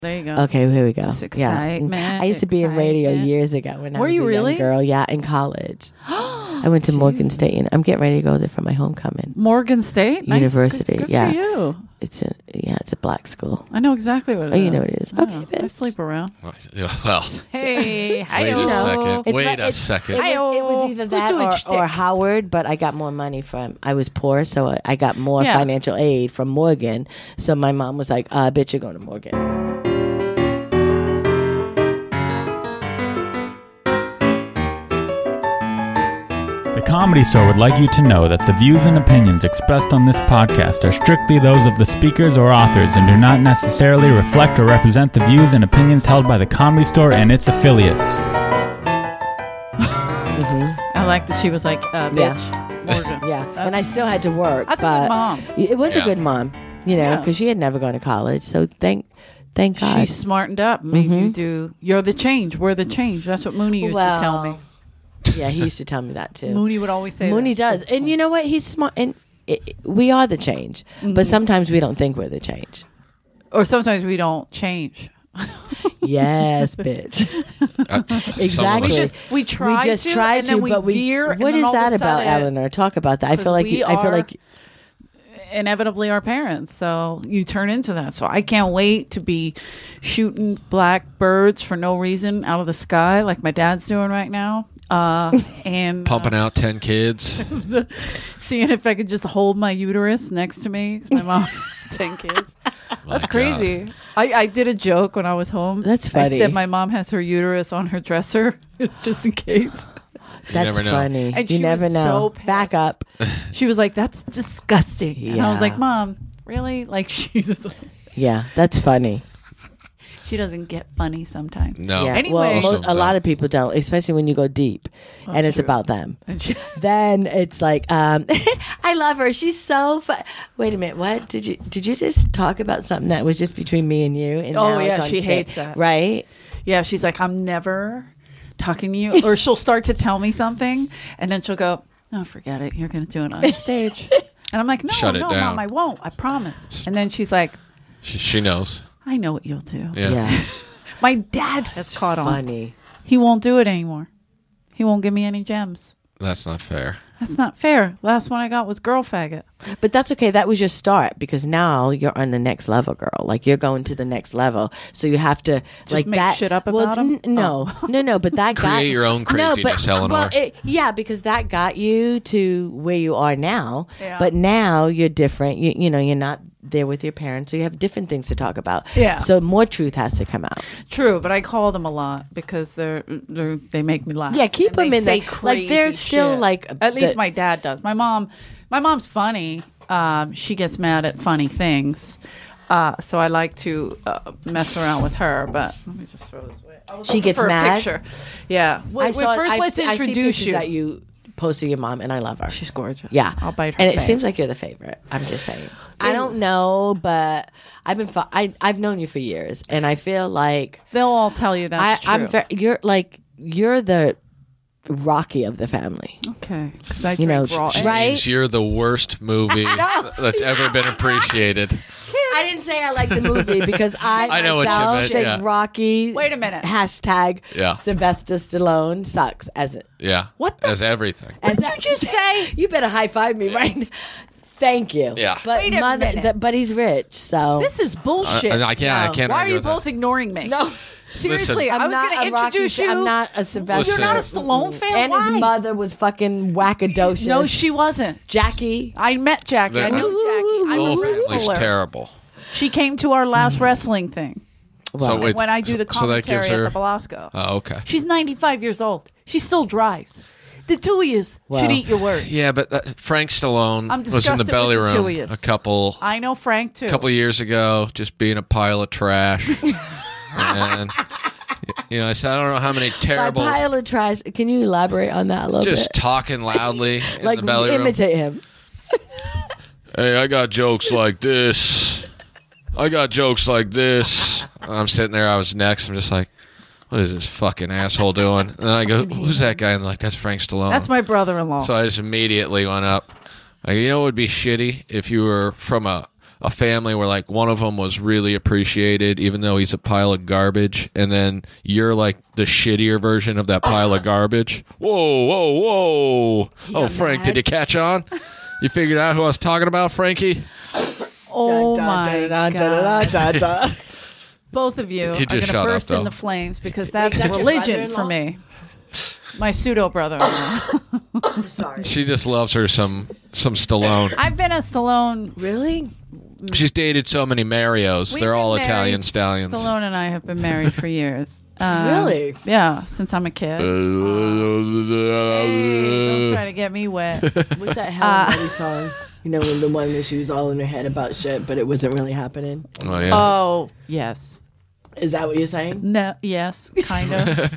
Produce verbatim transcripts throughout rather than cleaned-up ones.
There you go. Okay, here we go. Just yeah, excitement, I used to be in radio excitement. years ago when I Were was you a really? young girl. Yeah, in college. I went to Morgan State, and I'm getting ready to go there for my homecoming. Morgan State nice. University. Good, good yeah, for you. It's a yeah, it's a black school. I know exactly what it oh, is. you know what it is. I Okay, know. I bitch. sleep around. Well, Hey, wait hi-yo. a second. It's Wait right- a it's- second. It was, it was either Who's that doing or, shtick? or Howard, but I got more money from. I was poor, so I- I got more Yeah. financial aid from Morgan. So my mom was like, "Uh, bitch, you're going to Morgan." The Comedy Store would like you to know that the views and opinions expressed on this podcast are strictly those of the speakers or authors and do not necessarily reflect or represent the views and opinions held by the Comedy Store and its affiliates. I like that she was like, uh, bitch. Yeah. Morgan. Yeah, That's- and I still had to work. That's but a good mom. It was Yeah. a good mom, you know, Yeah. because she had never gone to college. So thank, thank God. She smartened up, made Mm-hmm. you do. You're the change. We're the change. That's what Mooney used to tell me. Yeah, he used to tell me that too. Mooney would always say Mooney that. does, and you know what? He's smart, and it, it- we are the change. Mm-hmm. But sometimes we don't think we're the change. Or sometimes we don't change. Yes, bitch. Uh, Exactly. some of We us- just we try we just to, try and to, then we but we. veer. and What then is all of a that about, sudden- Eleanor? Talk about that. I feel like we you, I feel are- like Inevitably our parents, so you turn into that. So I can't wait to be shooting black birds for no reason out of the sky like my dad's doing right now, uh, and pumping out ten kids. uh, seeing if I could just hold my uterus next to me. 'Cause my mom had ten kids. My That's crazy. I, I did a joke when I was home. That's I funny. said my mom has her uterus on her dresser just in case. You that's never know. funny. And you she never was know. so pissed. Back up. She was like, "That's disgusting." And I was Yeah. like, "Mom, really?" Like she's just like, Yeah, that's funny. she doesn't get funny sometimes. No. Yeah. Anyway. well, mo- Some a lot don't. of people don't, especially when you go deep, and it's true. about them. And she, Then it's like, um, I love her. She's so fun. Wait a minute. What did you did you just talk about something that was just between me and you? And Oh, now it's yeah, on she stage, hates that. right? yeah, she's like, "I'm never talking to you," or she'll start to tell me something, and then she'll go, "Oh, forget it. You're going to do it on stage." And I'm like, "No, Shut it no, down. Mom, I won't. I promise." And then she's like, She, she knows. "I know what you'll do." Yeah. Yeah, My dad has caught on. funny. He won't do it anymore. He won't give me any gems. That's not fair. That's not fair. Last one I got was girl faggot. But that's okay. That was your start because now you're on the next level, girl. Like you're going to the next level. So you have to like make that. shit up well, about 'em? n- No, no, no. But that got Create your own no, craziness, but, Eleanor. Well, it, yeah, because that got you to where you are now. Yeah. But now you're different. You, you know, you're not there with your parents, so you have different things to talk about. Yeah. So more truth has to come out. True, but I call them a lot because they're, they're they make me laugh. Yeah, keep And them they in say there. Like, they're crazy still, shit. like, at least the- my dad does. My mom, my mom's funny. Um, she gets mad at funny things, uh, so I like to uh, mess around with her. But let me just throw this away. I was She looking gets for a mad? picture. Yeah. Wait, I wait, saw. first, I, let's I see introduce pictures you. that you posted your mom, and I love her. She's gorgeous. Yeah, I'll bite her And it face. seems like you're the favorite. I'm just saying. I don't know, but I've been. Fo- I I've known you for years, and I feel like They'll all tell you that's I, true. I'm. Very, you're like you're the Rocky of the family. okay, because I You know, drink raw sh- eggs. right? Means you're the worst movie that's ever been appreciated. I didn't say I like the movie because I, I know what you myself meant, think yeah. Rocky. Wait a minute. Hashtag Yeah. Sylvester Stallone sucks as it. Yeah. What the- As everything. As What did you just say? You better high five me right now. Thank you. Yeah. But Wait a mother, minute. th- but he's rich, so This is bullshit. I, I can't. No. I can't Why are argue you with that. both ignoring me? no. Seriously, Listen. I I'm was not going to a Rocky introduce fan. you. I'm not a Sylvester. You're not a Listen. Stallone fan? And Why? his mother was fucking wackadocious. No, she wasn't. Jackie. I met Jackie. I The- knew Jackie. I'm Whole a family's wrestler. terrible. She came to our last wrestling thing So wait, when I do the so that commentary gives her. at the Belasco. Oh, okay. She's ninety-five years old. She still drives. The two of you Wow. should eat your words. Yeah, but that, Frank Stallone I'm was in the disgusted belly with the two room of yous. a couple I know Frank too. couple of years ago, just being a pile of trash. And you know, I said, I don't know how many By terrible, pile of trash. Can you elaborate on that a little just bit? talking loudly in Like the belly room. imitate him. Hey, I got jokes like this. I got jokes like this. I'm sitting there. I was next. I'm just like, what is this fucking asshole doing? And then I go, who's that guy? And they're like, that's Frank Stallone. That's my brother-in-law. So I just immediately went up. Like, you know what would be shitty if you were from a, a family where like one of them was really appreciated, even though he's a pile of garbage, and then you're like the shittier version of that pile of garbage. Whoa, whoa, whoa! Oh, Frank, mad. did you catch on? You figured out who I was talking about, Frankie? Oh Dun, my dun, dun, god! dun, dun, dun, dun. Both of you He are going just to shut up, burst in though. the flames because that's that your religion for brother-in-law? me. My pseudo brother-in-law. I'm sorry. She just loves her some some Stallone. I've been a Stallone. Really? She's dated so many Marios. We've They're been all married. Italian stallions. Stallone and I have been married for years. Um, Really? Yeah, since I'm a kid. Hey, don't try to get me wet. What's that Helen Uh, Reddy song? You know, when the one that she was all in her head about shit, but it wasn't really happening. Oh yeah. Oh, yes. Is that what you're saying? No, yes, kind of.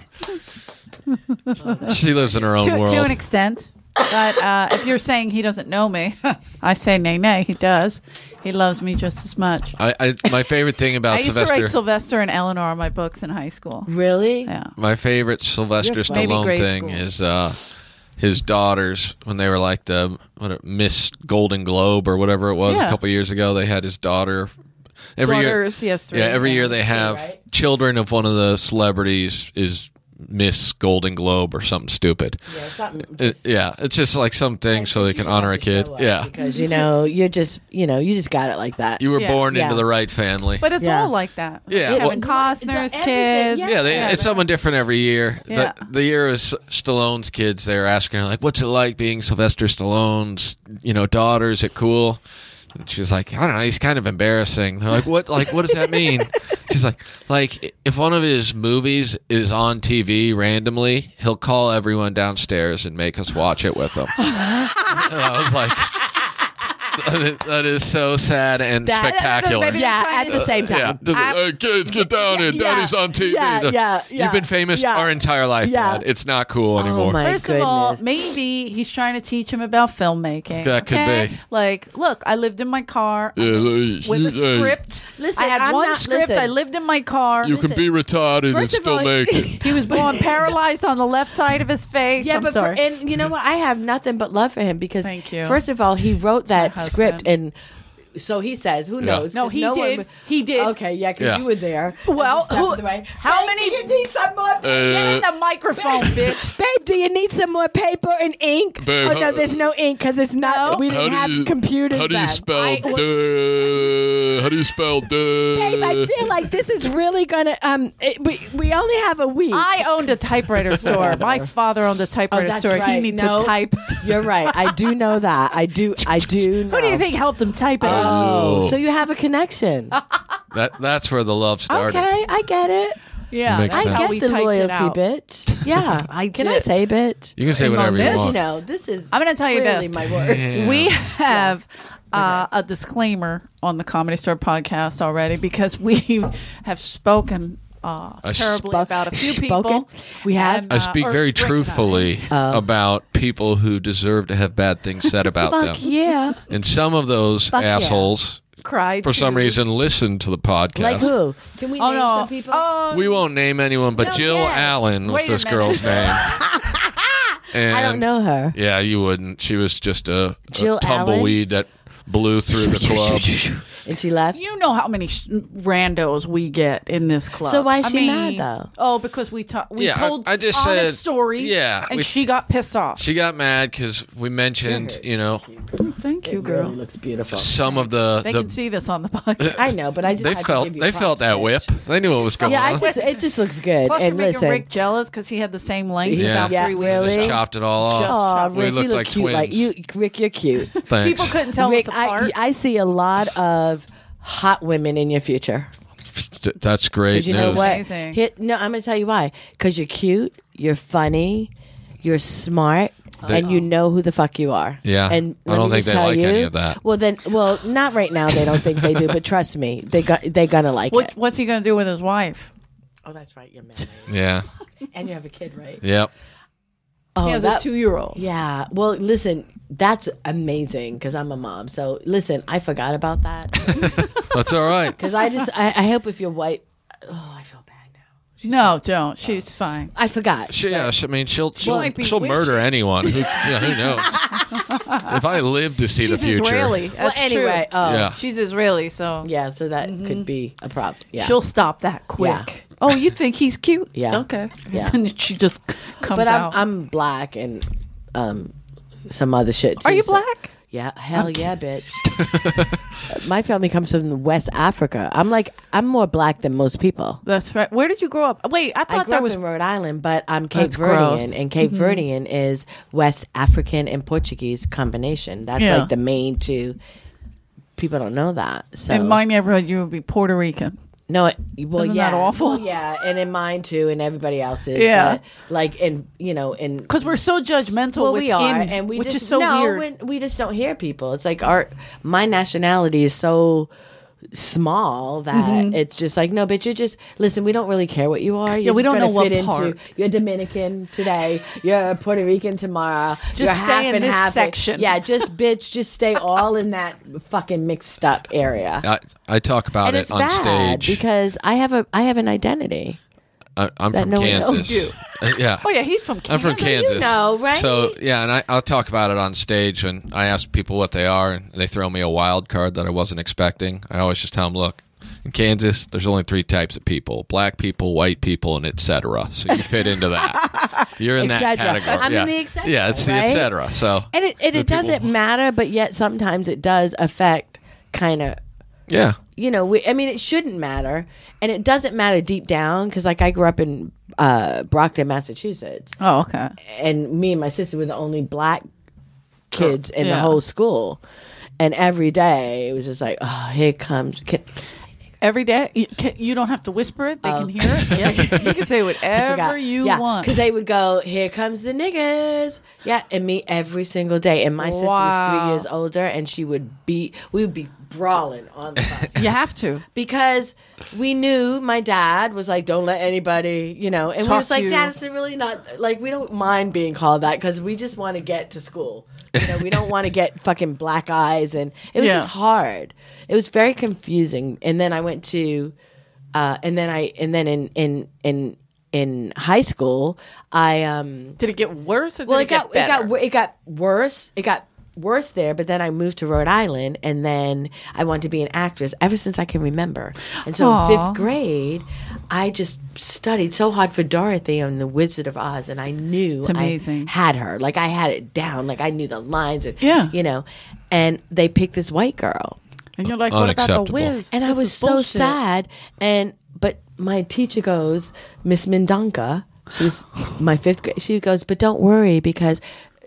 She lives in her own to, world. to an extent. But uh, if you're saying he doesn't know me, I say nay, nay, he does. He loves me just as much. I, I my favorite thing about I used Sylvester. to write Sylvester and Eleanor in my books in high school. Really? Yeah. My favorite Sylvester You're funny. Maybe Stallone grade thing school. is uh, his daughters when they were like the what Miss Golden Globe or whatever it was Yeah. a couple years ago. They had his daughter. Every Daughters, yes, year, yeah, three. every year they have right? children of one of the celebrities is Miss Golden Globe or something stupid. Yeah, something. It, Just, yeah, it's just like something so you they can just honor a have to kid. show up Yeah, because you know you're just you know you just got it like that. you were Yeah. born Yeah. into the right family. But it's Yeah. all like that. Yeah, Kevin well- Costner's The- everything, kids. yeah. Yeah, they, Yeah, it's someone different every year. Yeah. The, the year is Stallone's kids. They're asking her like, "What's it like being Sylvester Stallone's, you know, daughter? Is it cool?" And she's like, "I don't know. He's kind of embarrassing." They're like, "What? Like, what does that mean?" She's like, "Like, if one of his movies is on T V randomly, he'll call everyone downstairs and make us watch it with him." And I was like, that is, that is so sad and That- spectacular. Maybe- Yeah, trying at to- the same Yeah. time. Hey, kids, get down here. Yeah, Daddy's on T V. yeah, yeah, yeah, You've been famous yeah. our entire life, Yeah. Dad. It's not cool anymore. Oh my First of all, goodness. maybe he's trying to teach him about filmmaking. That could okay? be. Like, look, I lived in my car Yeah, with you- a script. Listen, I had I'm one not- script. listen. I lived in my car. You can be retarded and First of still all- make it. He was born paralyzed on the left side of his face. Yeah, I'm but for, sorry. and you know what? I have nothing but love for him because Thank you. first of all, he wrote that my script husband. and. So he says, "Who knows?" No, 'Cause he one did. would- He did. Okay, yeah, because Yeah. you were there. Well, And you who- stepped away. how Babe, many- Do you need some more? Get in Uh, the microphone, bitch. Babe, do you need some more paper and ink? Babe, oh no, how- there's no ink because it's not. No. We didn't have computers how do you then. spell I- duh? How do you spell duh? Babe, I feel like this is really gonna. Um, it, we we only have a week. I owned a typewriter store. My father owned a typewriter Oh, that's store. He right. needs No. to type. You're right. I do know that. I do. I do. Know. Who do you think helped him type it? Oh, Oh. so you have a connection. That that's where the love started. Okay, I get it. yeah, Makes that's sense. I how get we the typed it loyalty, out. bitch. Yeah. I Can I did. say bitch? You can say In my whatever you list, You want. know, this is. I'm going to tell you clearly this. my word. Yeah. We have uh, a disclaimer on the Comedy Store podcast already because we have spoken uh, I terribly spo- about a few spoken? people. We have? And, I uh, speak or very Rick and I. truthfully Oh. about people who deserve to have bad things said about them. Fuck yeah. And some of those Fuck yeah. assholes, Cried for some too. reson, listen to the podcast. Like who? Can we Oh name no! some people? Oh, We won't name anyone, but No, Jill yes. Allen was Wait a this minute. girl's name. And I don't know her. Yeah, you wouldn't. She was just a, Jill a tumbleweed that blew through the club. And she left. you know how many sh- randos we get in this club. So why is I she mean, mad, though? Oh, because we ta- we Yeah, I- told I just honest said- stories. yeah, and we- she got pissed off. She got mad because we mentioned, you know, Thank you, It girl. really looks beautiful. some of the They the can see this on the podcast. I know, but I just they had to felt give you they props, felt that bitch. whip. They knew what was going Yeah, I on. just it just looks good. Plus, you're and making listen, Rick jealous because he had the same length Yeah. about Yeah, three weeks really? Just ago. chopped it all off. Just- oh, We Rick, looked you look like cute. Like twins. you, Rick, you're cute. Thanks. People couldn't tell Rick, us I, apart. I see a lot of hot women in your future. Th- That's great 'Cause you news. know what? Amazing. Hit, no, I'm going to tell you why. Because you're cute, you're funny, you're smart, and you know who the fuck you are. Yeah, and I let don't me think just they tell like you, any of that. Well, then, well, not right now. They don't think they do, but trust me, they got they're gonna like What, it. what's he going to do with his wife? Oh, that's right, you're married, Yeah. and you have a kid, right? Yep. Oh, He has that- a two-year-old. Yeah. Well, listen, that's amazing because I'm a mom. So listen, I forgot about that That's all right. because I just I, I hope if you're white. Oh, I feel bad now. No, don't. She's fine. I forgot. She, yeah, she, I mean, she'll she'll, might be she'll wishing. murder anyone. Who, yeah, who knows? if I live to see She's the future, Israeli. Well, That's anyway, true. oh, Yeah. yeah. She's Israeli, so so that could be a problem. Yeah. she'll stop that quick. Yeah. Oh, you think he's cute? Yeah. Okay. Yeah. And she just comes but I'm, out. I'm black and um, some other shit too. Are you so- black? Yeah, hell yeah, bitch. My family comes from West Africa. I'm like, I'm more black than most people. That's right. Where did you grow up? Wait, I I thought grew there up was. in Rhode Island, but I'm Cape That's Verdean, gross. and Cape Verdean is West African and Portuguese combination. That's Yeah. like the main two. People don't know that. So In my neighborhood, you would be Puerto Rican. no, it, well, Isn't yeah, that awful? Well, yeah, and in mine too, and everybody else's. Yeah. but, like in you know in Because we're so judgmental. well, we are, within, and we which just is so no, weird. when- we just don't hear people. It's like our my nationality is so small that it's just like no, but you're just listen. We don't really care what you are. You're Yeah, we just don't gonna know what fit part. into. You're Dominican today. You're Puerto Rican tomorrow. Just you're stay half in and this half. section. Yeah, just bitch. Just stay all in that fucking mixed up area. I, I talk about and it it's on bad stage. because I have a I have an identity. I, I'm that from no one knows Kansas. Uh, yeah. oh yeah, he's from Kansas. I'm from Kansas. know, right? So yeah, and I, I'll talk about it on stage, and I ask people what they are, and they throw me a wild card that I wasn't expecting. I always just tell them, look, in Kansas, there's only three types of people: black people, white people, and et cetera. So you fit into that. You're in Et that cetera. category. I'm in yeah. the et cetera, Yeah, it's the right? et cetera. So And it, and the it doesn't people- matter, but yet sometimes it does affect kind of Yeah. you know, we, I mean, it shouldn't matter, and it doesn't matter deep down because, like, I grew up in uh, Brockton, Massachusetts, Oh, okay. and me and my sister were the only black kids in the Yeah. whole school, and every day it was just like, oh, here comes. Can, Every day, you, can, you don't have to whisper it; they can hear it. Yeah, you can say I whatever forgot. you yeah, want. because they would go, "Here comes the niggas," yeah, and me every single day. And my sister was Wow. three years older, and she would be, we would be brawling on the bus. You have to. Because we knew my dad was like, don't let anybody, you know, and we Talk was like, to Dad, you. it's really not, like, we don't mind being called that because we just want to get to school. You know, we don't want to get fucking black eyes. And it was Yeah. just hard. It was very confusing. And then I went to, uh, and then I, and then in, in, in, in high school, I, um, Did it get worse or did well, it, it got get it got better? wo- it got worse. It got worse there, but then I moved to Rhode Island, and then I wanted to be an actress ever since I can remember. And so Aw. in fifth grade, I just studied so hard for Dorothy on The Wizard of Oz, and I knew It's amazing. I had her. Like I had it down. Like I knew the lines, and Yeah. you know. And they picked this white girl, And you're like, what about the Unacceptable. whiz? and I This was is so bullshit. sad. And but my teacher goes, Miss Mindanka, she's my fifth grade. She goes, but don't worry because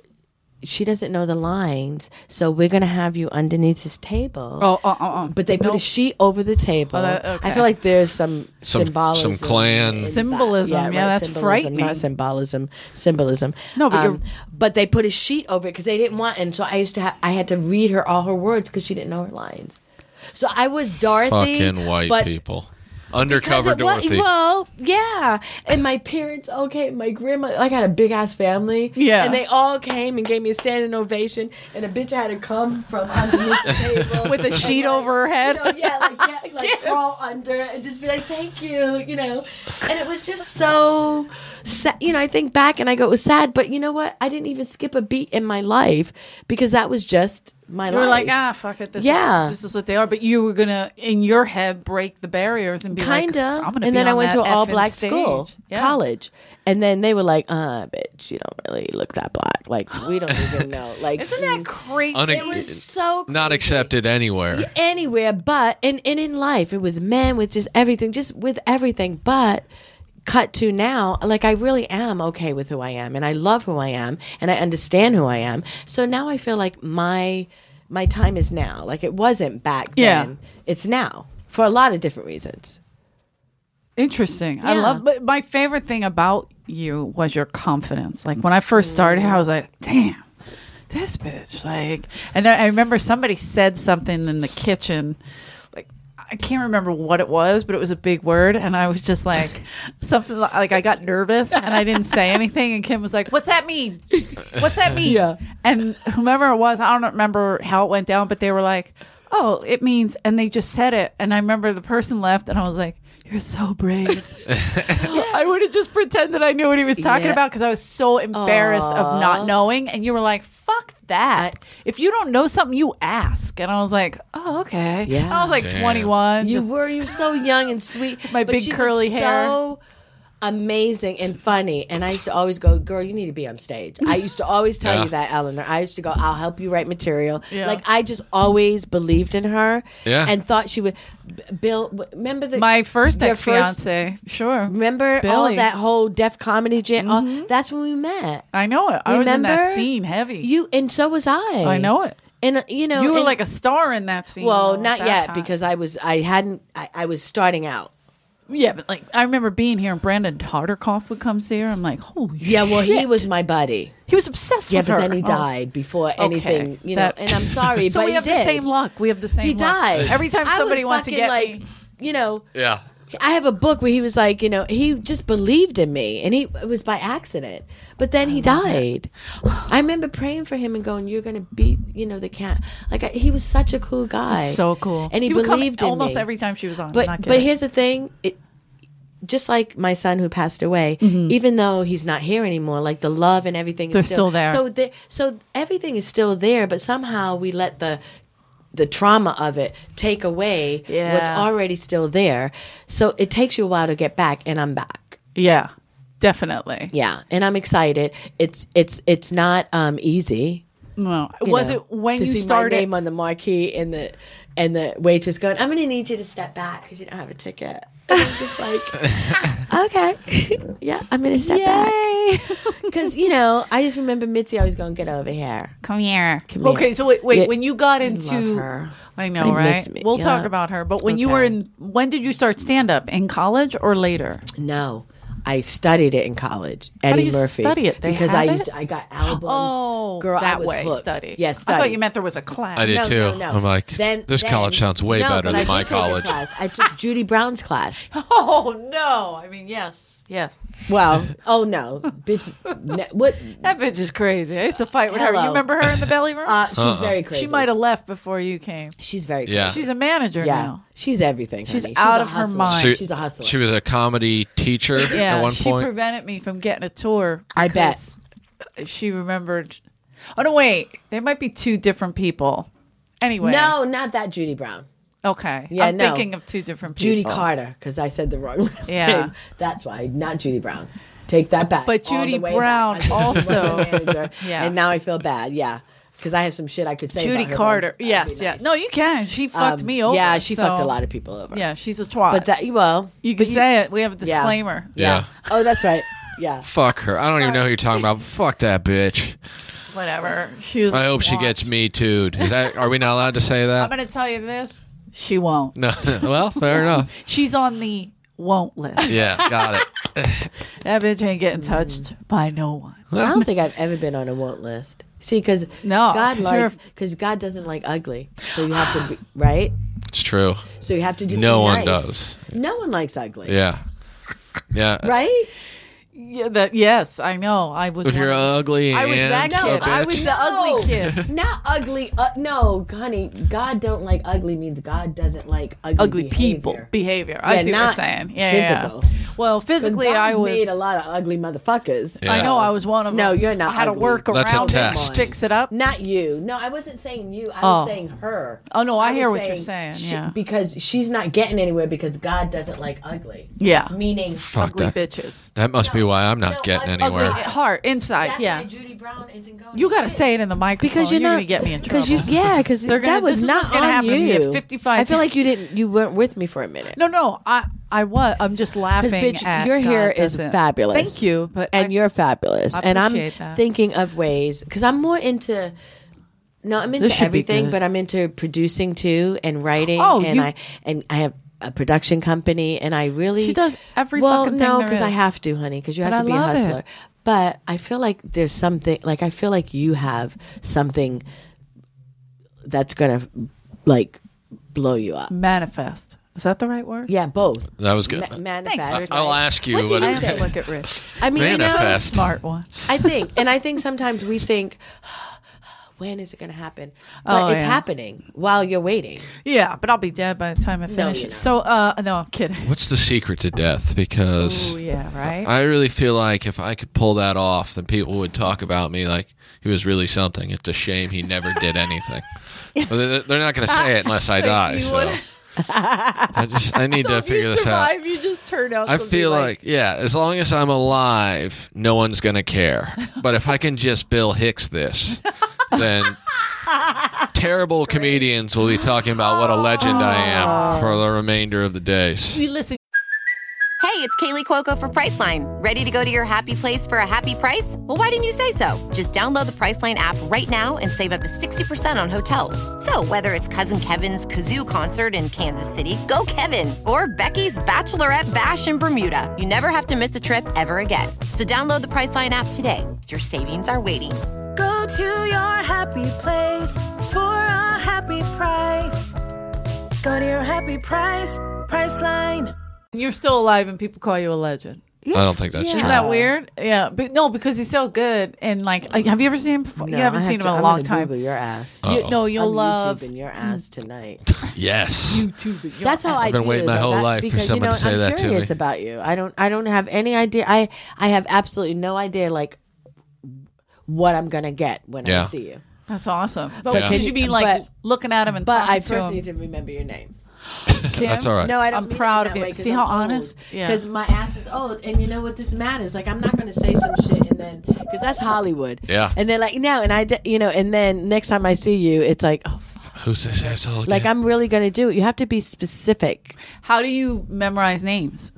she doesn't know the lines, so we're gonna have you underneath this table. Oh, uh, uh, uh. But they put a Nope. sheet over the table. Oh, that- okay. I feel like there's some, Some- symbolism, some clan- in that. Symbolism. Yeah, that's symbolism, frightening. Not symbolism, symbolism. No, but you're- but they put a sheet over it because they didn't want, and so I used to have, I had to read her all her words because she didn't know her lines. So I was Dorothy, Fucking white but people. because Undercover it wa- Dorothy. well, yeah. And my parents, okay, my grandma, like, I had a big ass family. Yeah. And they all came and gave me a standing ovation. And a bitch had to come from underneath the table With a and, sheet like, over her head. You know, yeah, like, yeah, like crawl under and just be like, thank you, you know. And it was just so sad. You know, I think back and I go, it was sad. But you know what? I didn't even skip a beat in my life because that was just my You life. were like, ah, fuck it. This Yeah. is, this is what they are. But you were gonna, in your head, break the barriers and be Kind like, of. so I'm gonna And be then I on went that to an all effing black stage. school, Yeah. college. And then they were like, uh, bitch, you don't really look that black. Like, we don't even know. Like, Isn't that crazy? Une- it was so Not crazy. accepted anywhere. Anywhere but, and, and in life, and with men, with just everything, just with everything. But cut to now, like, I really am okay with who I am. And I love who I am. And I understand who I am. So now I feel like my my time is now. Like, it wasn't back Yeah. then. It's now. For a lot of different reasons. Interesting. I Yeah. love, but my favorite thing about you was your confidence. Like when I first started here, I was like, damn, this bitch. Like, and I I remember somebody said something in the kitchen. Like, I can't remember what it was, but it was a big word. And I was just like, something like, like I got nervous and I didn't say anything. And Kim was like, what's that mean? What's that mean? Yeah. And whomever it was, I don't remember how it went down, but they were like, oh, it means, and they just said it. And I remember the person left and I was like, you're so brave. I would have just pretended I knew what he was talking Yeah. about because I was so embarrassed of not knowing. And you were like, fuck that? If you don't know something, you ask. And I was like, oh, okay. Yeah. I was like Damn. twenty-one. You just- were you so young and sweet. My but big she curly was hair. So amazing and funny. And I used to always go, girl, you need to be on stage. I used to always tell Yeah. you that, Eleanor. I used to go, I'll help you write material. Yeah. Like I just always believed in her. Yeah. And thought she would. B- Bill, w- remember the My first your ex fiance. Sure. Remember all Billy. that whole Def Comedy Jam? all- that's when we met. I know it. I was in that Remember? scene heavy. You and so was I. I know it. And uh, you know, You were and- like a star in that scene. well, though, not at that yet time. because I was I hadn't I, I was starting out. Yeah, but like I remember being here and Brandon Tartikoff would come see her. I'm like, holy Yeah, well, shit. he was my buddy. He was obsessed Yeah, with but her. then he I was- died before anything, you know. that- And I'm sorry, so but we he have did. the same luck. We have the same He luck. died Every time I somebody was wants to fucking get like, me. you know, Yeah. I have a book where he was like, you know, he just believed in me, and he it was by accident. But then he died. I remember praying for him and going, "You're going to beat, you know, the cat." Like I, he was such a cool guy, So cool. and he, would come believed in almost me. every time she was on. But Not but kidding. here's the thing, it just like my son who passed away, even though he's not here anymore, like the love and everything They're is still there. So the, so everything is still there, but somehow we let the the trauma of it take away what's Yeah. already still there. So it takes you a while to get back, and I'm back. yeah, definitely. Yeah, and I'm excited. It's it's it's not um easy. Well, you was know, it when to you see started? my name on the marquee and the and the waitress going, "I'm going to need you to step back because you don't have a ticket." And I'm just like, okay, yeah, I'm going to step back Yay! because you know I just remember Mitzi always going, "Get over here." Come here. Come here. Okay, so wait, wait. Yeah. When you got I into, love her. I know, I miss right? me. We'll Yeah. talk about her. But when you were Okay. in, when did you start stand up? In college or later? No. I studied it in college. do Eddie you Murphy. study it? They because have I it? used to, I got albums. Oh, girl, that I was way hooked. study. Yes, I study. thought you meant there was a class. I did No, too. no, no. I'm like, Then- this then- college sounds way no, better but than I my did take a college. class. I took Judy Brown's class. Oh no! I mean, yes, yes. Well, oh no, bitch. Ne- what? That bitch is crazy. I used to fight with her. Hello. You remember her in the belly room? Uh, she's Uh-uh. very crazy. she might have left before you came. She's very crazy. Yeah. She's a manager Yeah, now. she's everything. She's honey. out a of her hustler. mind. She- she's a hustler. She was a comedy teacher Yeah, at one she point. prevented me from getting a tour. I bet. because she remembered. Oh no, wait. They might be two different people. Anyway, no, not that Judy Brown. Okay, Yeah, I'm no. thinking of two different people. Judy Carter, because I said the wrong last Yeah. name. That's why, not Judy Brown. Take that back. But all Judy the way Brown back. I said she also- wasn't a manager, Yeah. and now I feel bad. Yeah, because I have some shit I could say. Judy about her, Carter. but that'd Yes, be yeah. nice. No, you can. She fucked Um, me over. Yeah, she so- fucked a lot of people over. Yeah, she's a twat. but that well, you but can say it. We have a Yeah. disclaimer. Yeah. Oh, that's right. Yeah. Fuck her. I don't even know who you're talking about. Fuck that bitch. Whatever. She was. I hope she twat. gets me too. Is that? Are we not allowed to say I'm that? gonna tell you this. She won't. No. Well, fair enough. She's on the won't list. Yeah, got it. That bitch ain't getting touched by no one. I don't think I've ever been on a won't list. See, because No, God 'cause likes, you're- because God doesn't like ugly, so you have to be right. It's true. So you have to just No be one nice. does. No one likes ugly. Yeah. Yeah. Right? Yeah, that yes, I know. I was. If you're one of- ugly I was and that a kid. I bitch. was the ugly kid. Not ugly. Uh, no, honey. God don't like ugly means God doesn't like ugly, Ugly behavior. people behavior. I Yeah, see what you're not saying. Yeah, physical. yeah. Well, 'Cause physically, I God's was. made a lot of ugly motherfuckers. Yeah. I know I was one of them. No, you're not I had to ugly. work That's a around it, test. fix it up. Not you. No, I wasn't saying you. I Oh. was saying her. Oh, no, I was hear what you're saying, she- yeah. because she's not getting anywhere because God doesn't like ugly. Yeah, Meaning Fuck ugly that. bitches. That must be why I'm not No, getting ugly- anywhere. Ugly heart inside. That's yeah, why Judy Brown isn't going. you got to to say it in the microphone. because you're, you're not gonna get me in trouble. Because you, yeah, because They're gonna- that was this is not what's gonna on happen. you. We have fifty-five I feel like you didn't. You weren't with me for a minute. No, no, I, I was. I'm just Because laughing bitch, at your hair God is doesn't- fabulous. Thank you, but and I- you're fabulous. I and I'm appreciate that. thinking of ways because I'm more into. No, I'm into This should be everything, good. but I'm into producing too and writing. Oh, and you- I and I have a production company, and I really She does every well, fucking no, thing there because I is. have to, honey, because you have But to I be a love it. hustler. But I feel like there's something like I feel like you have something that's gonna like blow you up. manifest. Is that the right word? Yeah, both. That was good. Ma- manifest. I'll right? ask you. What do What you I it- have to think? look at Rich. I mean, you know, Manifest. Smart one. I think, and I think sometimes we think when is it going to happen? But Oh, it's yeah. happening while you're waiting. Yeah, but I'll be dead by the time I finish you're it. not. So, uh, no, I'm kidding. What's the secret to death? Because Oh, yeah, right? I really feel like if I could pull that off, then people would talk about me like he was really something. It's a shame he never did anything. But they- they're not going to say it unless I die. You So would- I just I need So to if you figure this out. survive, you just turn out I to be feel like, yeah, as long as I'm alive, no one's going to care. But if I can just Bill Hicks this, then terrible comedians will be talking about what a legend I am for the remainder of the days. You listen. Hey, it's Kaylee Cuoco for Priceline. Ready to go to your happy place for a happy price? Well, why didn't you say so? Just download the Priceline app right now and save up to sixty percent on hotels. So whether it's Cousin Kevin's Kazoo Concert in Kansas City, go Kevin, or Becky's Bachelorette Bash in Bermuda, you never have to miss a trip ever again. So download the Priceline app today. Your savings are waiting. Go to your happy place for a happy price. Go to your happy price, Priceline. You're still alive and people call you a legend. I don't think that's Yeah. true. Isn't that weird? Yeah, but no, because he's so good. And like, like, have you ever seen him before? No, you haven't I have seen him to- in a I'm long gonna time. Google your ass. You, Uh-oh. no, you'll I'm love YouTubing your ass tonight. Yes. YouTube. That's how I been do. waiting my though, whole that- life for because, someone you know, to say I'm that to curious me. about you. I don't. I don't have any idea. I I have absolutely no idea like what I'm gonna get when Yeah. I see you. That's awesome. But Yeah. could you be like But- looking at him and But talking I to first him? need to remember your name. Kim? That's all right. No, I don't. I'm mean proud it of that you. way 'cause See I'm how old. honest? Yeah. Because my ass is old, and you know what this matters. Like I'm not going to say some shit and then because that's Hollywood. Yeah. And then like no, and I, d- you know, and then next time I see you, it's like, oh, Who's this asshole again? like I'm really going to do it. You have to be specific. How do you memorize names?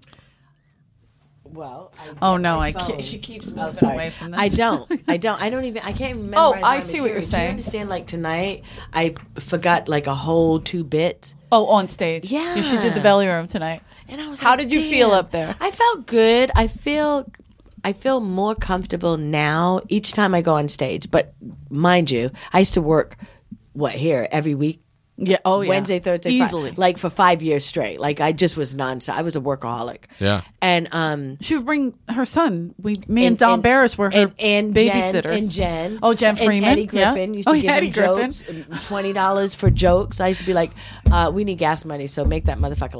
Well, I Oh get no, my I phone. can't. She keeps moving Oh, sorry. away from this. I don't. I don't. I don't even. I can't even. Oh, memorize I my see what material. you're Do saying. you understand? Like tonight, I forgot like a whole two bit, Oh, on stage. Yeah. She did the belly room tonight. and I was. How like, did you feel "Damn." up there? I felt good. I feel. I feel more comfortable now each time I go on stage. But mind you, I used to work what here every week. Yeah. Oh yeah. Wednesday, Thursday, Fri- Easily. like for five years straight. Like I just was nonstop. I was a workaholic. Yeah. And um, She would bring her son. We, me and, and- Don and- Barris were her and, and babysitters. Jen, and Jen. Oh, Jen and Freeman. Eddie yeah. Griffin used oh, to yeah, give Eddie him Griffin. jokes. um, twenty dollars for jokes. I used to be like, uh, "We need gas money, so make that motherfucker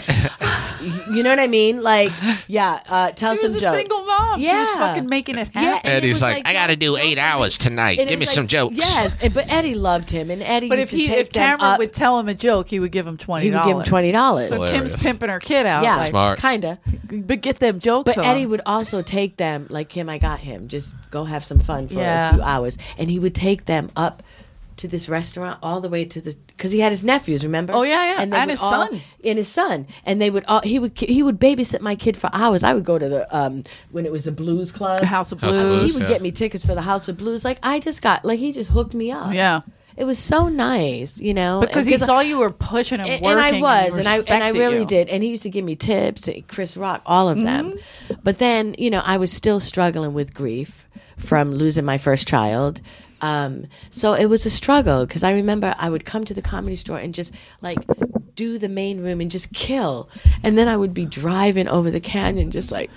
laugh." You know what I mean? Like, yeah. Uh, tell She some was a jokes. single mom. She was Yeah. fucking making it Yeah, happen. and it Eddie's was like, I got to do eight hours tonight. And it Give me was some like- jokes. Yes, and, but Eddie loved him, and Eddie But used if he, to take if them Cameron up. would tell him a joke, he would give him twenty he dollars. would give him twenty dollars. So Hilarious. Kim's pimping her kid out. Yeah, like, Smart. kinda. but get them jokes. But on. Eddie would also take them, like, Kim, I got him. Just go have some fun for Yeah. a few hours. And he would take them up to this restaurant all the way to the, because he had his nephews, remember? Oh, yeah, yeah. they And would his all- son. And his son. And they would all, he would, he would babysit my kid for hours. I would go to the, um, when it was the Blues Club. House of House of Blues. Blues. He would yeah. get me tickets for the House of Blues. Like, I just got, like, he just hooked me up. Yeah. It was so nice, you know? Because he Because saw you were pushing and, and, working. and I was, he and, I and I respected really you. did. And he used to give me tips, and Chris Rock, all of them. Mm-hmm. But then, you know, I was still struggling with grief from losing my first child. Um, so it was a struggle because I remember I would come to the Comedy Store and just like do the main room and just kill, and then I would be driving over the canyon just like.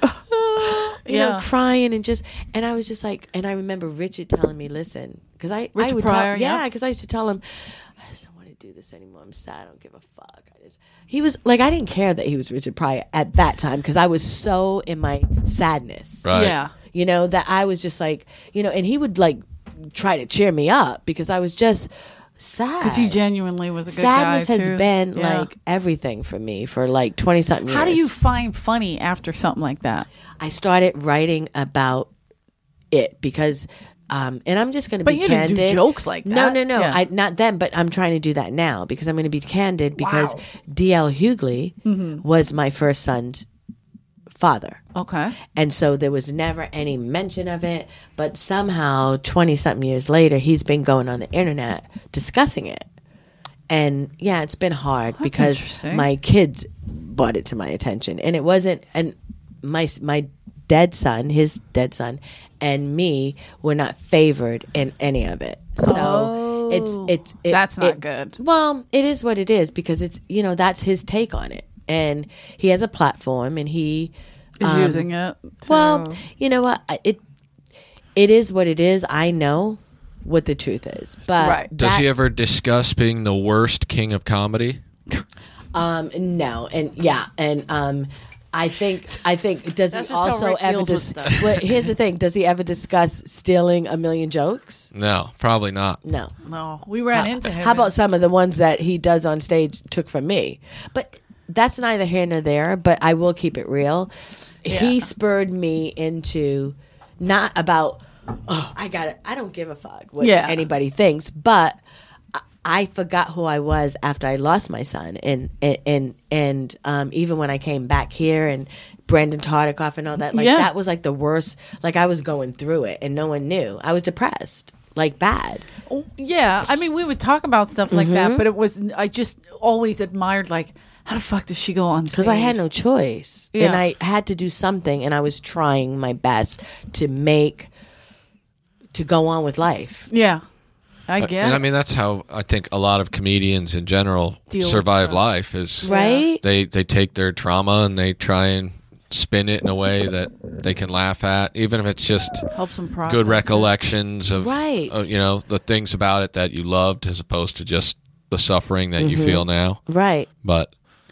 You know, Yeah. crying and just, and I was just like, and I remember Richard telling me, listen, because I, I Richard would Pryor, tell, yeah. yeah, because I used to tell him, I just don't want to do this anymore. I'm sad. I don't give a fuck. I just, he was like, I didn't care that he was Richard Pryor at that time because I was so in my sadness, Right. Yeah. you know, that I was just like, you know, and he would like try to cheer me up because I was just sad. Because he genuinely was a good Sadness guy has too. been Yeah. like everything for me for like twenty something years. How do you find funny after something like that? I started writing about it because, um, and I'm just going to But be you didn't candid. do jokes like No, that. no, no. Yeah. I not then, but I'm trying to do that now because I'm going to be candid because Wow. D L Hughley Mm-hmm. was my first son's father. Okay. And so there was never any mention of it, but somehow twenty something years later, he's been going on the internet discussing it. And yeah, it's been hard because interesting. my kids brought it to my attention, and it wasn't. And my my dead son, his dead son, and me were not favored in any of it. So it's Oh, it's it, that's not it- good. Well, it is what it is because it's you know that's his take on it, and he has a platform, and he Is um, using it. to- well, you know what? I- It it is what it is. I know, what the truth is. But Right. Does that- he ever discuss being the worst king of comedy? Um, no, and yeah, and um, I think I think does That's he just how also Rick ever deals with dis- stuff. well, here's the thing: does he ever discuss stealing a million jokes? No, probably not. No. No, we ran into him. How about some of the ones that he does on stage took from me? But that's neither here nor there. But I will keep it real. He Yeah. spurred me into not about oh I got it. I don't give a fuck what Yeah. anybody thinks, but. I forgot who I was after I lost my son, and and and, and um, even when I came back here, and Brandon Tartikoff and all that, like Yeah. that was like the worst. Like I was going through it, and no one knew. I was depressed, like bad. Yeah, I mean, we would talk about stuff like Mm-hmm. that, but it was I just always admired like how the fuck does she go on stage? Because I had no choice, Yeah. and I had to do something, and I was trying my best to make to go on with life. Yeah, I Uh, get. and it. I mean, that's how I think a lot of comedians in general Deal with survive stuff. life is Right? they they take their trauma and they try and spin it in a way that they can laugh at, even if it's just helps them process. good it. recollections of Right. uh, you know, the things about it that you loved as opposed to just the suffering that Mm-hmm. you feel now. Right. But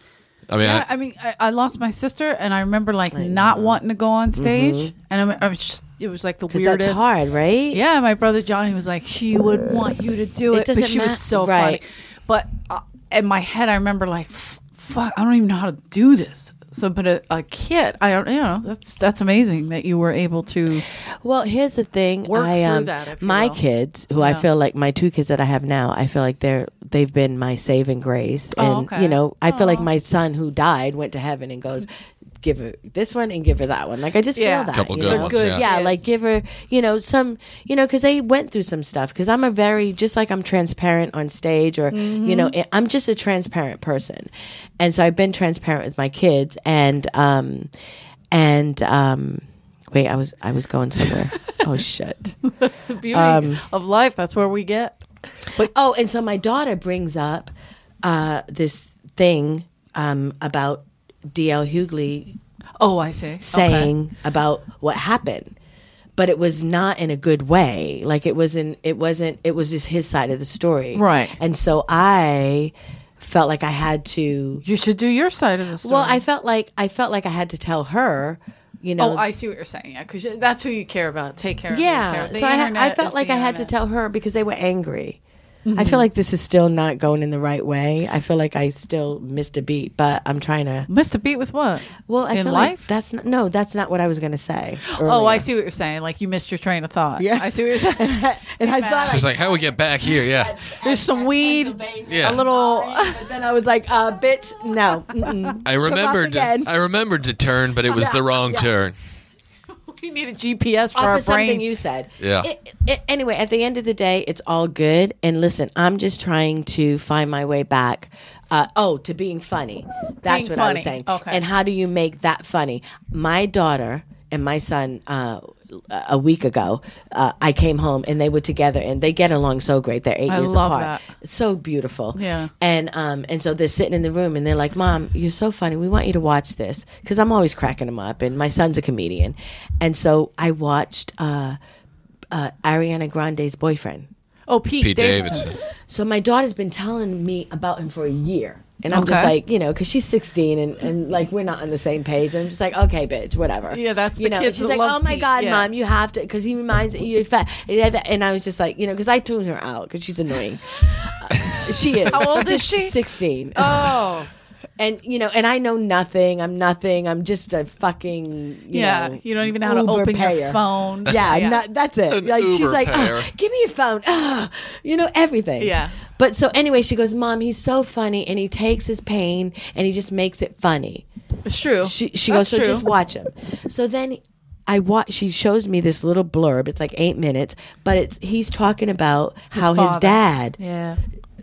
I mean, Yeah, I, I mean, I, I lost my sister, and I remember like not wanting to go on stage, and I, I was just, it was like the Because weirdest. that's hard, right? Yeah, my brother Johnny was like, she would want you to do It it, but doesn't she ma- was so right. funny. But uh, in my head, I remember like, f- fuck, I don't even know how to do this. So, but a, a kid, I don't, you know, that's that's amazing that you were able to. Well, here's the thing. Work I, through um, that, if you my will. kids, who I Yeah. feel like my two kids that I have now, I feel like they're they've been my saving grace. Oh, And okay. you know, I feel like Aw. my son who died went to heaven and goes, give her this one and give her that one. Like I just Yeah. feel that. Couple you good know? ones, Good yeah. Yeah, kids. like give her, you know, some, you know, because they went through some stuff. Because I'm a very, just like I'm transparent on stage, or you know, Mm-hmm. I'm just a transparent person, and so I've been transparent with my kids, and um, and um, wait, I was I was going somewhere. Oh shit. The beauty Um, of life. That's where we get. But oh, and so my daughter brings up uh, this thing um, about D L Hughley Oh, I see. saying about what happened, but it was not in a good way. Like it wasn't. It wasn't. It was just his side of the story, Right. And so I felt like I had to. You should do your side of the story. Well, I felt like I felt like I had to tell her. You know. Oh, I see what you're saying. Yeah, because that's who you care about. Take care of. who you care yeah. about. The So I, ha- I internet felt is like the I had to internet. tell her because they were angry. I feel like this is still not going in the right way. I feel like I still missed a beat, but I'm trying to. Missed a beat with what? Well, I in feel life. like that's not, no, that's not what I was going to say. Oh, earlier. I see what you're saying. Like you missed your train of thought. Yeah. I see what you're saying. And I thought she's I, like, how do we get back here? Yeah. There's some weed, Yeah. a little. but then I was like, uh, bitch, no. Mm-mm. I remembered. again. I remembered to turn, but it was the wrong turn. We need a G P S for Off our of something brain. you said. Yeah. It, it, anyway, at the end of the day, it's all good. And listen, I'm just trying to find my way back. Uh, oh, to being funny. That's Being what I funny. was saying. Okay. And how do you make that funny? My daughter and my son, uh, a week ago, uh, I came home and they were together and they get along so great. They're eight I years love apart. that. It's so beautiful. Yeah. And um and so they're sitting in the room and they're like, "Mom, you're so funny. We want you to watch this," because I'm always cracking them up. And my son's a comedian, and so I watched uh, uh, Ariana Grande's boyfriend. Oh, Pete, Pete Davidson. Davidson. So my daughter's been telling me about him for a year. And I'm just Okay. like, you know, because she's sixteen and, and like we're not on the same page. And I'm just like, okay, bitch, whatever. Yeah, that's you the know. kids She's that like, love oh my Pete, god, yeah. mom, you have to, because he reminds you you're fat. And I was just like, you know, because I tuned her out because she's annoying. Uh, she is. How old She's is she? Sixteen. Oh, And you know, and I know nothing. I'm nothing. I'm just a fucking you yeah. know, You don't even know how to Uber open payer. your phone. Yeah, not- that's it. An Like she's Uber like, payer. "Ah, give me your phone. Ah, you know everything. Yeah. But so anyway, she goes, Mom, he's so funny, and he takes his pain and he just makes it funny. It's true. She she That's goes, so true. just watch him. So then I watch. She shows me this little blurb. It's like eight minutes, but it's he's talking about how his father. dad Yeah.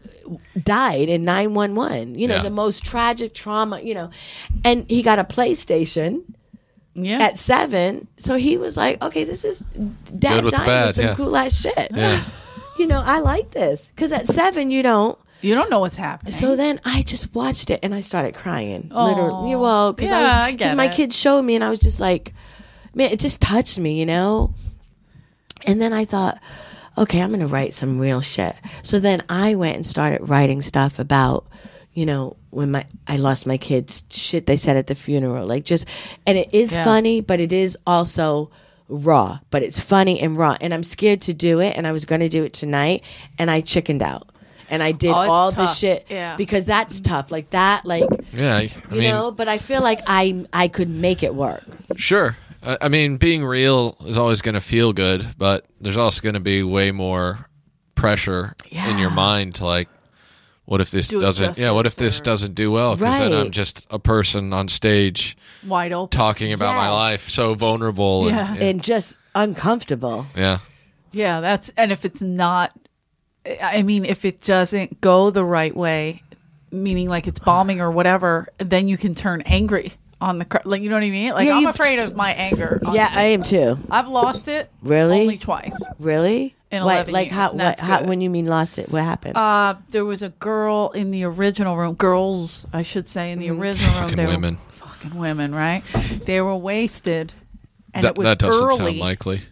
died in nine one one. You know, Yeah. the most tragic trauma. You know, and he got a PlayStation Yeah. at seven. So he was like, okay, this is dad Good with the dying bad, with some yeah. cool ass shit. Yeah. You know, I like this because at seven you don't. you don't know what's happening. So then I just watched it and I started crying. Aw. Literally, well, because Yeah, I I was get because my it. kids showed me and I was just like, man, it just touched me, you know. And then I thought, okay, I'm going to write some real shit. So then I went and started writing stuff about, you know, when my I lost my kids, shit they said at the funeral, like just, and it is Yeah. funny, but it is also raw, but it's funny and raw. And I'm scared to do it, and I was going to do it tonight, and I chickened out. And I did Oh, it's all the tough. shit Yeah. because that's tough. Like that, like, Yeah, I you mean, know, but I feel like I I could make it work. sure. I, I mean, being real is always going to feel good, but there's also going to be way more pressure in your Yeah. mind to like, what if this Do it doesn't? Yeah, what if this justice or- doesn't do well? Because then I'm Right. just a person on stage Wide open. talking about my Yes. life, so vulnerable. And, Yeah. yeah. And just uncomfortable. yeah. Yeah, that's and if it's not, I mean, if it doesn't go the right way, meaning like it's bombing or whatever, then you can turn angry on the cr- like you know what I mean. Like Yeah, I'm you- afraid of my anger. on Yeah, stage. I am too. I've lost it Really? only twice. Really? In What, eleven like years, how, and what, that's how? good. When you mean lost it? What happened? Uh, there was a girl in the original room. Girls, I should say, in the Mm-hmm. original room. Fucking They women. Were, fucking women, right? They were wasted, and That, it was that doesn't early. sound likely.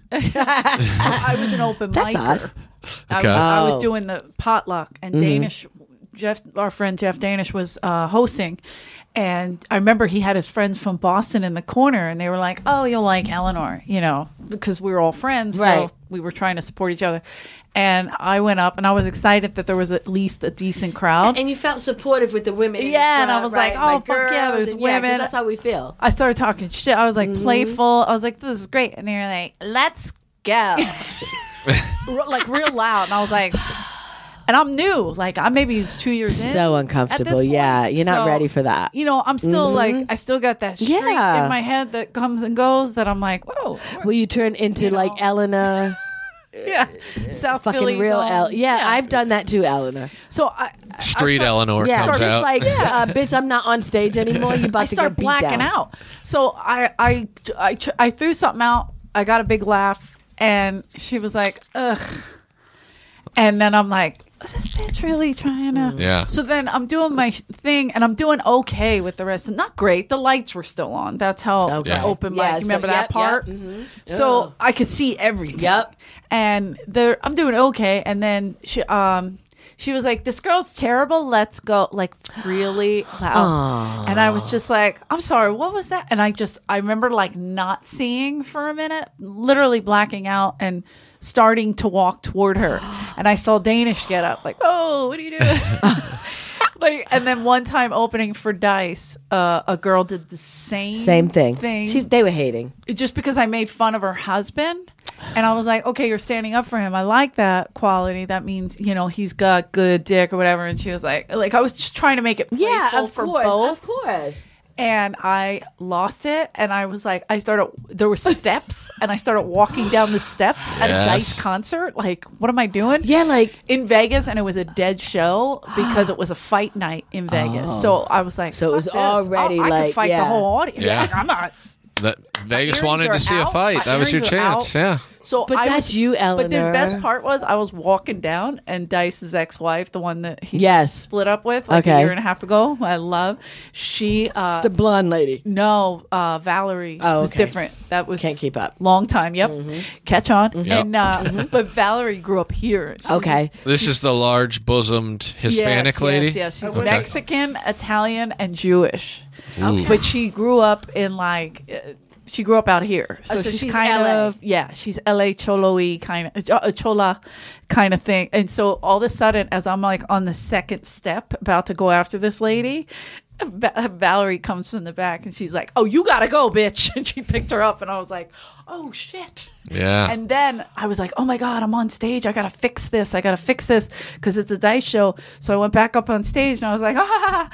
I was an open That's micer. odd. I, Okay. was, I was Oh. doing the potluck, and Danish, Jeff, our friend Jeff Danish, was uh, hosting. And I remember he had his friends from Boston in the corner, and they were like, "Oh, you'll like Eleanor," you know, because we were all friends, Right. so we were trying to support each other. And I went up, and I was excited that there was at least a decent crowd. and you felt supportive with the women. in the Yeah, and I front, was like, right? oh, My fuck yeah, girls, there's and yeah, 'cause women. that's how we feel. I started talking shit. I was like playful. I was like, "This is great," and they were like, "Let's go," Re- like real loud. And I was like, and I'm new. Like I maybe was two years in. So at uncomfortable. this point. Yeah, you're not So, ready for that. You know, I'm still like, I still got that streak Yeah. in my head that comes and goes. That I'm like, whoa, Will you turn into You know. like Eleanor? yeah, South Fucking Philly's real own- El. Yeah, I've done that too, Eleanor. So I I Street start- Eleanor Yeah, comes just out. like, uh, bitch, I'm not on stage anymore. You about I to start get beat blacking down. out. So I, I, I, tr- I threw something out. I got a big laugh, and she was like, "Ugh." And then I'm like, "Is this bitch really trying to?" Yeah. So then I'm doing my sh- thing, and I'm doing okay with the rest. Not great. The lights were still on. That's how Okay. Yeah. open mic. Yeah, You so- remember yep, that yep, part? mhm. So Ugh. I could see everything. Yep. And there, I'm doing okay. And then she, um, she was like, "This girl's terrible. Let's go." Like really loud. And I was just like, "I'm sorry. What was that?" And I just, I remember like not seeing for a minute, literally blacking out and starting to walk toward her. And I saw Danish get up, like, "Oh, what are you doing?" Like, and then one time opening for Dice, uh, a girl did the same Same thing. Thing She, they were hating. just because I made fun of her husband. And I was like, okay, you're standing up for him. I like that quality. That means, you know, he's got good dick or whatever. And she was like, like I was just trying to make it playful Yeah, of for course, both. of course. And I lost it. And I was like, I started, there were steps. And I started walking down the steps at a Yes. Dice concert. Like, what am I doing? Yeah, like In Vegas, and it was a dead show because it was a fight night in Vegas. So I was like, Oh. So it was "Fuck this. already Oh, I like- could fight yeah. the whole audience. Yeah. Like, I'm not. That Vegas earrings wanted are to see a out. fight. My That was your earrings are chance. out. Yeah. So But I that's was- you, But the Eleanor. best part was I was walking down, and Dice's ex-wife, the one that he Yes. split up with like Okay. a year and a half ago, I love. She uh, the blonde lady. no uh, Valerie Oh, was okay. different. That was Can't keep up. Long time. Yep. Catch on. Yep. And uh, but Valerie grew up here. She's Okay. This is the large bosomed Hispanic yes, lady. Yes, yes. She's Okay. Mexican, Italian, and Jewish. Ooh. But she grew up in like uh, she grew up out here, so, Oh, so she's, she's kind L A. of yeah, she's L A Cholo-y kind of uh, Chola kind of thing. And so all of a sudden, as I'm like on the second step about to go after this lady, Va- Valerie comes from the back and she's like, "Oh, you gotta go, bitch!" And she picked her up, and I was like, "Oh shit." Yeah. And then I was like, oh my God, I'm on stage. I got to fix this. I got to fix this because it's a Dice show. So I went back up on stage and I was like, ah,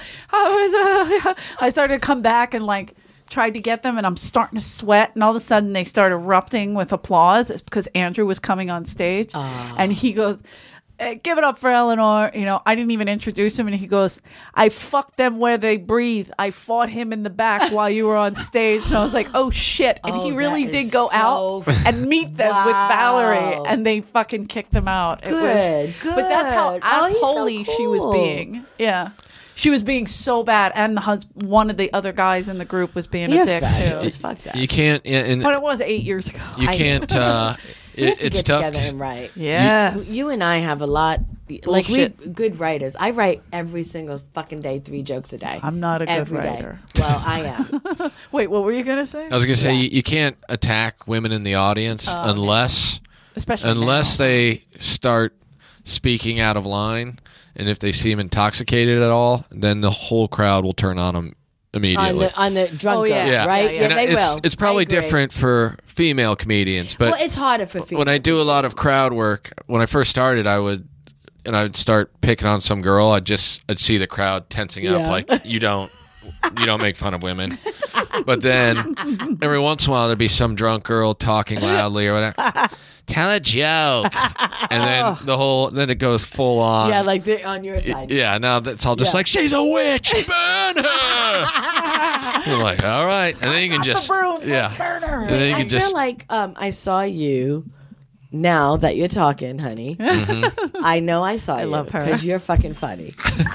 I, was, uh, I started to come back and like tried to get them, and I'm starting to sweat. And all of a sudden they start erupting with applause. It's because Andrew was coming on stage and he goes, "Eh, give it up for Eleanor." You know, I didn't even introduce him. And he goes, "I fucked them where they breathe. I fought him in the back while you were on stage." And I was like, oh shit. And Oh, he really that did is go so out and meet them with Wow. Valerie, and they fucking kicked them out. It Good, was, But that's how good. Oh, he's so assholey she was cool. being. Yeah. She was being so bad, and the hus- one of the other guys in the group was being You're a dick fabulous. too. Fuck that. You can't. And But it was eight years ago. you I- can't. Uh, We have It, to it's get tough. together 'cause- and write. Yes. You and I have a lot. Like we Bullshit. good writers. I write every single fucking day, three jokes a day. I'm not a good Every day. writer. Well, I am. Wait, what were you gonna say? I was gonna say Yeah. you, you can't attack women in the audience Oh, okay. unless Especially unless now. they start speaking out of line, and if they seem intoxicated at all, then the whole crowd will turn on them on immediately. the on the drunk Oh, yeah. girls, yeah, right? Yeah, yeah. And they it's, will. It's probably I agree. different for female comedians, but Well, it's harder for female. when I do a lot of crowd work, when I first started, I would, and I would start picking on some girl. I'd just, I'd see the crowd tensing up, Yeah. like you don't, you don't make fun of women. But then every once in a while, there'd be some drunk girl talking loudly or whatever. Tell a joke, and then the whole, then it goes full on. Yeah, like they're on your side. Yeah, now it's all just Yeah. like, she's a witch, burn her. You're like, all right, and then you can just, yeah, and then you I can just, feel like um, I saw you. Now that you're talking, honey, Mm-hmm. I know I saw you. love her. because you're fucking funny.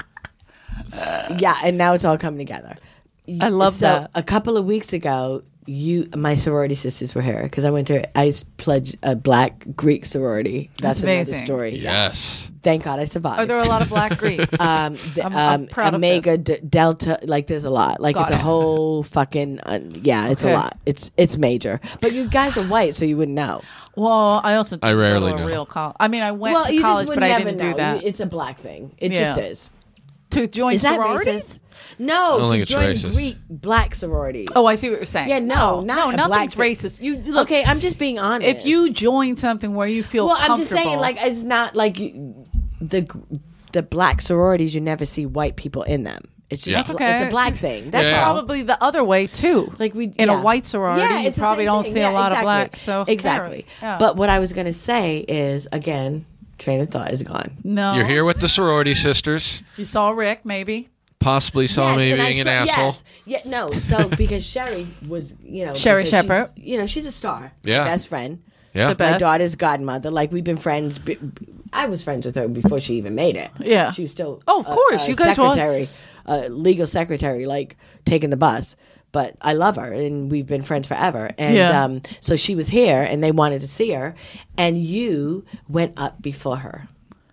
Yeah, and now it's all coming together. I love so, that. A couple of weeks ago, you, my sorority sisters were here because I went to I pledged a black Greek sorority. That's, That's another amazing. story. yes. Thank God I survived. Are there a lot of black Greeks? um, the, I'm- I'm um, proud of Omega, D- Delta, like there's a lot. Like Got it's a it. whole fucking uh, yeah, it's Okay. a lot. It's it's major. But you guys are white, so you wouldn't know. well, I also didn't rarely go to a know. real college. I mean, I went well, to you college, just would but I never didn't know. do that. It's a black thing. It Yeah. just is. To join Is that sororities? racist? No, don't to think it's join racist. Greek black sororities. Oh, I see what you're saying. Yeah, no, no, not no a nothing's black racist. You look, okay, I'm just being honest. if you join something where you feel well, I'm comfortable, just saying, like it's not like you, the the black sororities. You never see white people in them. It's just Yeah. That's okay. it's a black thing. That's that's Yeah. all. probably the other way too. Like we in yeah. a white sorority, yeah, you it's the probably same don't thing. see Yeah, a lot exactly. of black. So who exactly. cares? Yeah. But what I was going to say is again, train of thought is gone. no, You're here with the sorority sisters. You saw Rick, maybe. Possibly saw me and I being an saw- asshole. Yes, yeah, no. So because Sherry was, you know, Sherry because Shepherd. she's- you know, she's a star. Yeah. My best friend. Yeah. The best. My daughter's godmother. Like we've been friends. b- I was friends with her before she even made it. Yeah. she was still. Oh, of a- course. a You guys were all- secretary, uh, legal secretary, like taking the bus. But I love her, and we've been friends forever. And Yeah. um, so she was here, and they wanted to see her, and you went up before her.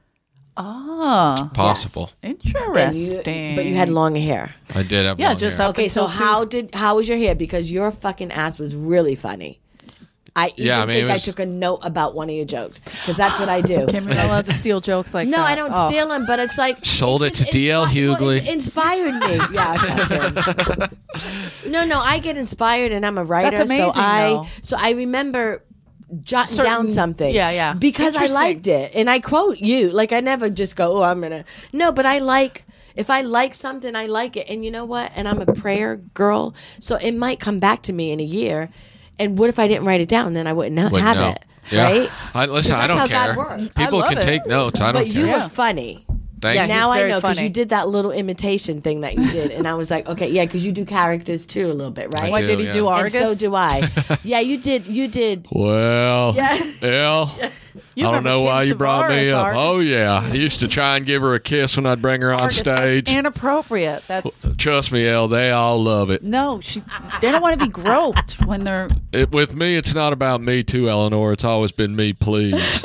Ah, Possible. And interesting. you- but you had longer hair. I did have Yeah, long just hair. up Okay, so until two- how did how was your hair? Because your fucking ass was really funny. I even Yeah, I mean, it think I was- took a note about one of your jokes because that's what I do. Kim, you're not allowed to steal jokes like No, that. I don't Oh. steal them, but it's like Sold it it to just D L inspi- well, Hughley. it inspired me. Yeah, fuck him. no, no, I get inspired, and I'm a writer. That's amazing, so I though. so I remember jotting Certain- down something. yeah, yeah. because I Interesting. liked it, and I quote you. Like I never just go, oh, I'm gonna no, but I like. If I like something, I like it. And you know what? And I'm a prayer girl. So it might come back to me in a year. And what if I didn't write it down? Then I wouldn't, know, Wouldn't have know. it. Yeah. Right? I, listen, I That's don't how God care. works. People I love can it. take notes. I don't But you care. were funny. Thank Yeah, you. Now was I very know because funny. you did that little imitation thing that you did. And I was like, okay, yeah, because you do characters too a little bit, right? Why do, did he yeah. do And And Argus? so do I. Yeah, you did. You did. Well, Yeah. yeah. You I don't remember know why Kim you brought me Tavares, up. Argus? Oh yeah, I used to try and give her a kiss when I'd bring her on Argus, that's stage. inappropriate. That's Trust me, Elle, they all love it. no. She. They don't want to be groped when they're. it. With me, it's not about me too, Eleanor. It's always been me, please.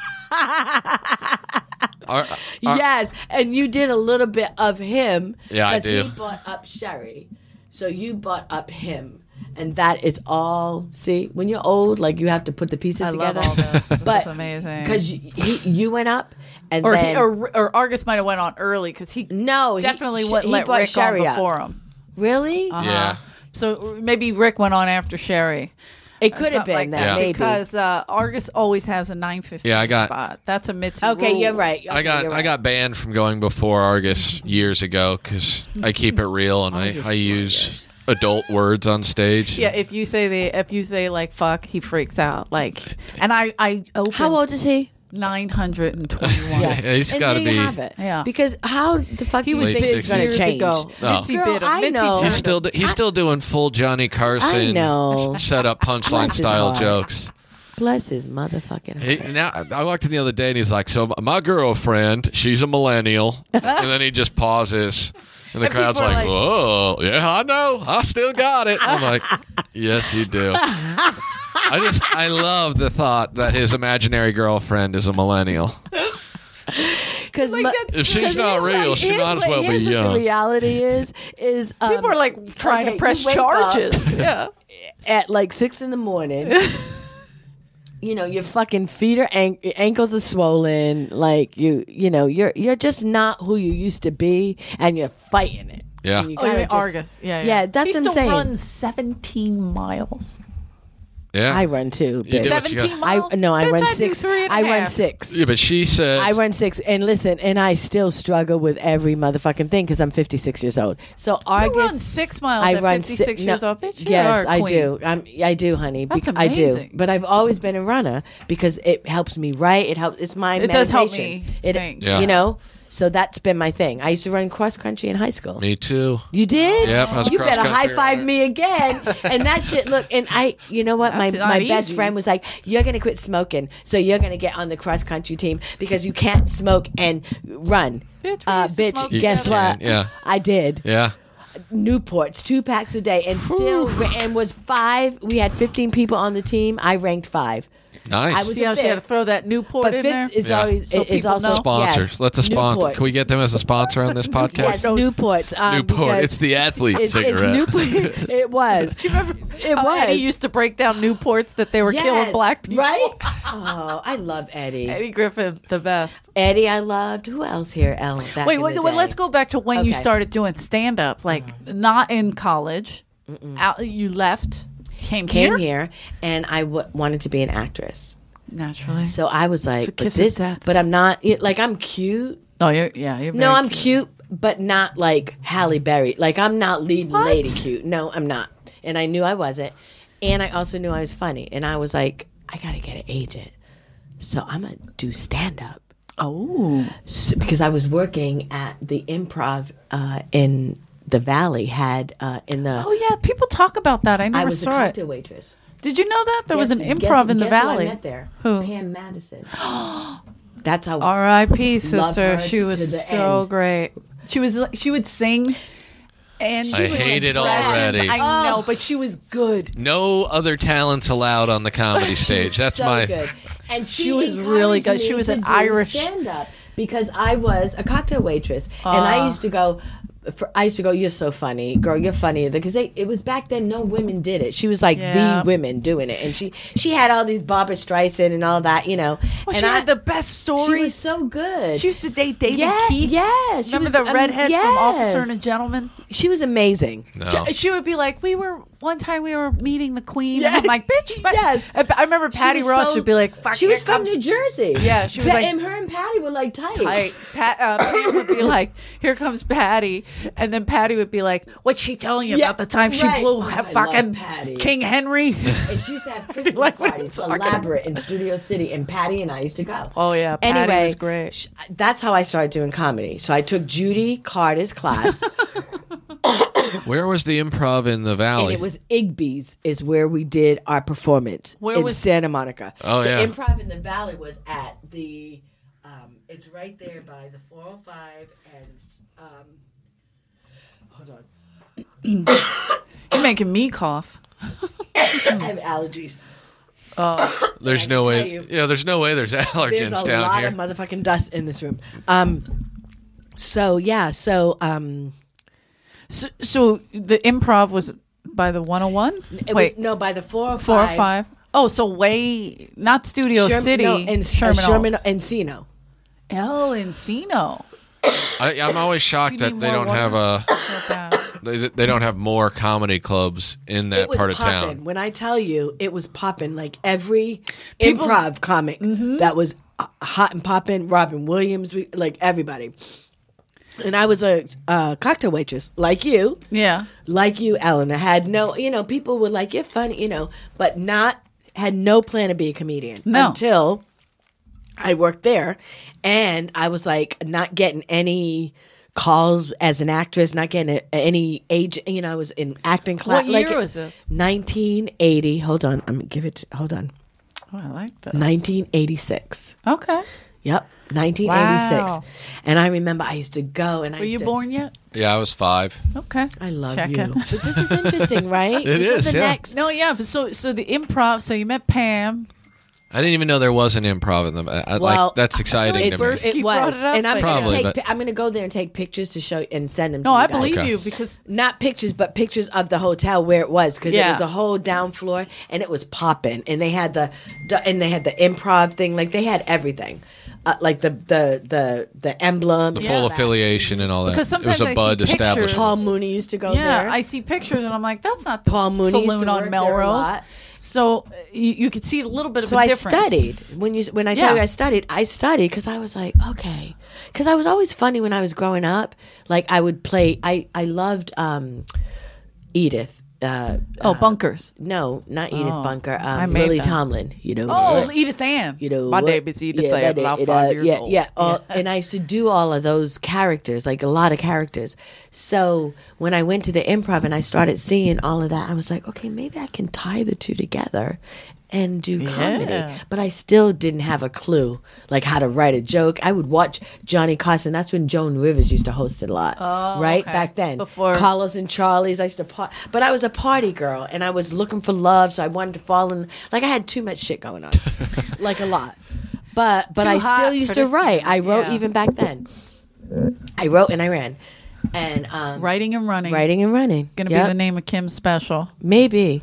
Are- are- Yes. And you did a little bit of him. Yeah, I Because he do. brought up Sherry. So you brought up him. And that is all. See, when you're old, like you have to put the pieces I love together. all this. This But is amazing. Because you, he- you went up, and Or, then he, or or Argus might have went on early because he no, he- definitely sh- wouldn't he let brought Rick Sherry on up. before him. Really? Uh-huh. Yeah. So maybe Rick went on after Sherry. It could have Something been like that, Yeah. maybe. because uh, Argus always has a nine fifteen Yeah, I got- spot. That's a Mitzi. okay, rule. you're right. I Okay, got you're I right. got banned from going before Argus years ago because I keep it real and I, Argus I use adult words on stage. Yeah, if you say the if you say like fuck, he freaks out. Like, and I I opened How old is he? nine hundred and twenty one. Yeah, he's And gotta there you be- have it. Yeah. Because how the fuck He do you was Late think big it's going to years change? ago. Oh. Mitzi Girl, bit him. I Mitzi know. turned He's him. still he's still doing full Johnny Carson I know. set up punchline Bless his style heart. jokes. Bless his motherfucking He, heart. now I walked in the other day and he's like, "So my girlfriend, she's a millennial," and then he just pauses, and the And crowd's people are like, like- "Whoa, yeah, I know, I still got it." I'm like, "Yes, you do." I just I love the thought that his imaginary girlfriend is a millennial. Because Like, that's- If she's not real, she might as well be What young. the reality is is um, People are like trying okay, to press you wake up charges. Yeah. at like six in the morning. You know, your fucking feet are an- your ankles are swollen. Like you, you know, you're you're just not who you used to be, and you're fighting it. Yeah. And you Oh, you gotta mean just- Argus. Yeah, yeah. Yeah, that's he what I'm still saying. runs seventeen miles. Yeah. I run too. You bitch. did what you got. seventeen I miles? no, I Bitch, run do six. three and a I run half. six. Yeah, but she said I run six, and listen, and I still struggle with every motherfucking thing because I'm fifty-six years old. So You Argus, run six miles I at run fifty-six si- years no, old. Bitch, you yes, are a I queen. do. I'm, I do, honey. That's bec- I do. amazing. But I've always been a runner because it helps me write. It helps. It's my It meditation. does help me It, think. Yeah. you know. So that's been my thing. I used to run cross country in high school. me too. You did? Yep, I was a You better cross-country high five runner. me again. And that shit, look, and I, you know what? My That's not my best easy. friend was like, "You're gonna quit smoking, so you're gonna get on the cross country team because you can't smoke and run." Bitch, we uh, used to bitch, smoke guess together. what? Yeah. I did. Yeah. Newports, two packs a day, and still, and was five. We had fifteen people on the team. I ranked five. Nice. I was See how she had to fifth. throw that Newport But in there? fifth is Yeah. always So is people also know. sponsors. Yes, Let the sponsor. Newports. Can we get them as a sponsor on this podcast? Yes, Newports. Um, Newport. because It's the athlete it's, it's cigarette. Newport. It was. Do you remember It how was. Eddie used to break down Newports that they were killing Yes, black people? right? Oh, I love Eddie. Eddie Griffin, the best. Eddie, I loved. Who else here? Ellen. Back Wait, in wait, the wait, day? let's go back to when you Okay. started doing stand up. Like, not in college. Out, you left, came, Came here? here, and I w- wanted to be an actress. Naturally. So I was a like, but kiss of this, death. but I'm not. it- Like I'm cute. oh, you're, yeah. You're No, very I'm cute, but not like Halle Berry. Like I'm not leading What? lady cute. No, I'm not. And I knew I wasn't. And I also knew I was funny. And I was like, I gotta get an agent. So I'm gonna do stand up. Oh. So, because I was working at the Improv uh, in the Valley. Had uh, in the Oh, yeah. People talk about that. I I never was a saw it. cocktail waitress. Did you know that? There was an Guess- improv guess- in the guess Valley. Who I met there? Who? Pam Madison. That's how. R I P Love sister. her She to was the so end. great. She was she would sing and she I was hate it precious. already. I know, but she was good. No other talents allowed on the comedy stage. That's so my. good. And she, She was really good. encouraged She me was to an do Irish- stand-up because I was a cocktail waitress, and I Ah. used to go. For, I used to go. You're so funny, girl. You're funny because it was back then. No women did it. She was like Yeah. the women doing it, and she she had all these Barbra Streisand and all that, you know. Well, and she I, had the best stories. She was so good. She used to date David Yeah, Keith. yeah, she Remember was- the I mean, redhead from Officer yes. and a Gentleman? she was amazing. No. She, she would be like, "We were one time we were meeting the Queen." Yes. And I'm like, "Bitch, but-" Yes. I, I remember She Patty was Ross so- would be like, "Fuck." She was here from comes New Jersey. Yeah, she was Pa- like- and her and Patty were like tight. Like Pat, uh, Pam would be like, "Here comes Patty," and then Patty would be like, "What's she telling you Yeah, about the time she right. blew Oh, ha- I fucking love Patty. King Henry?" And she used to have Christmas Like, what are you parties, talking elaborate in Studio City, and Patty and I used to go. Oh, yeah, Patty anyway, was great. sh- that's how I started doing comedy. So I took Judy Carter's class, Where was the improv in the valley? and it was Igby's is where we did our performance Where in was- Santa Monica. Oh, the yeah. Improv in the Valley was at the. Um, it's right there by the four oh five and. Um, hold on. You're making me cough. I have allergies. there's I no can way. tell you. Yeah, there's no way there's There's allergens a down lot here. of motherfucking dust in this room. Um, so yeah, so um, So, so the improv was by the one oh one. it Wait, was no by the four oh five. four or five. Oh, so way not Studio Sherm- City, no, in Sherman, Sherman, Oaks. Encino. El Encino. I, I'm always shocked You that need they more don't have a. Not bad. They, they don't have more comedy clubs in that It was part of popping. town. When I tell you, it was popping. Like every People- improv comic that was uh, hot and popping. Robin Williams, we, like everybody. And I was a uh, cocktail waitress, like you, Yeah. like you, Ellen. I had no, you know, people were like, "You're funny," you know, but not had no plan to be a comedian No. until I worked there, and I was like not getting any calls as an actress, not getting a, any age. You know, I was in acting class. What year like, was this? nineteen eighty. Hold on, I'm gonna give it. Hold on, Oh, I like that. nineteen eighty-six. Okay. Yep. nineteen eighty-six. Wow. And I remember I used to go and I Were used you to, born yet? Yeah, I was five. Okay. I love Check you. in. But this is interesting, right? It These are is, the yeah. next No, yeah. But so, so the improv. So you met Pam. I didn't even know there was an improv in the. I, Well, like that's exciting It, to me. First it you brought was, it up, and I'm but- gonna Probably, take. but- pi- I'm gonna go there and take pictures to show and send them. No, to you I guys. believe Okay. you because Not pictures, but pictures of the hotel where it was because Yeah. it was a whole down floor and it was popping, and they had the, the and they had the improv thing, like they had everything, uh, like the the the the emblem, the and full all that. affiliation and all that. Because it was sometimes a I see Bud pictures. establishment. Paul Mooney used to go yeah, there. I see pictures and I'm like, that's not the Paul Mooney used saloon to on work there a Melrose. lot. So uh, you, you could see a little bit of So a I difference. studied when you when I tell Yeah. you I studied, I studied because I was like, okay, because I was always funny when I was growing up. Like I would play. I I loved um, Edith. Uh, Oh, uh, bunkers. no, not Edith Oh, Bunker. I Um, made Lily that. Tomlin. You know. Oh, what? Edith Ann. You know, my what? name is Edith Yeah, Ann. my and I'm name- five uh, years yeah, old. yeah, all- and I used to do all of those characters, like a lot of characters. So when I went to the improv and I started seeing all of that, I was like, okay, maybe I can tie the two together and do comedy. Yeah. But I still didn't have a clue, like how to write a joke. I would watch Johnny Carson. That's when Joan Rivers used to host it a lot, Oh, right okay. back then. Before- Carlos and Charlie's, I used to par- but I was a party girl and I was looking for love, so I wanted to fall in. Like I had too much shit going on, like a lot. But but Too I hot still for used to this- write. I wrote yeah. even back then. I wrote and I ran, and um, Writing and running. writing and running. Gonna Yep. be the name of Kim's special. Maybe.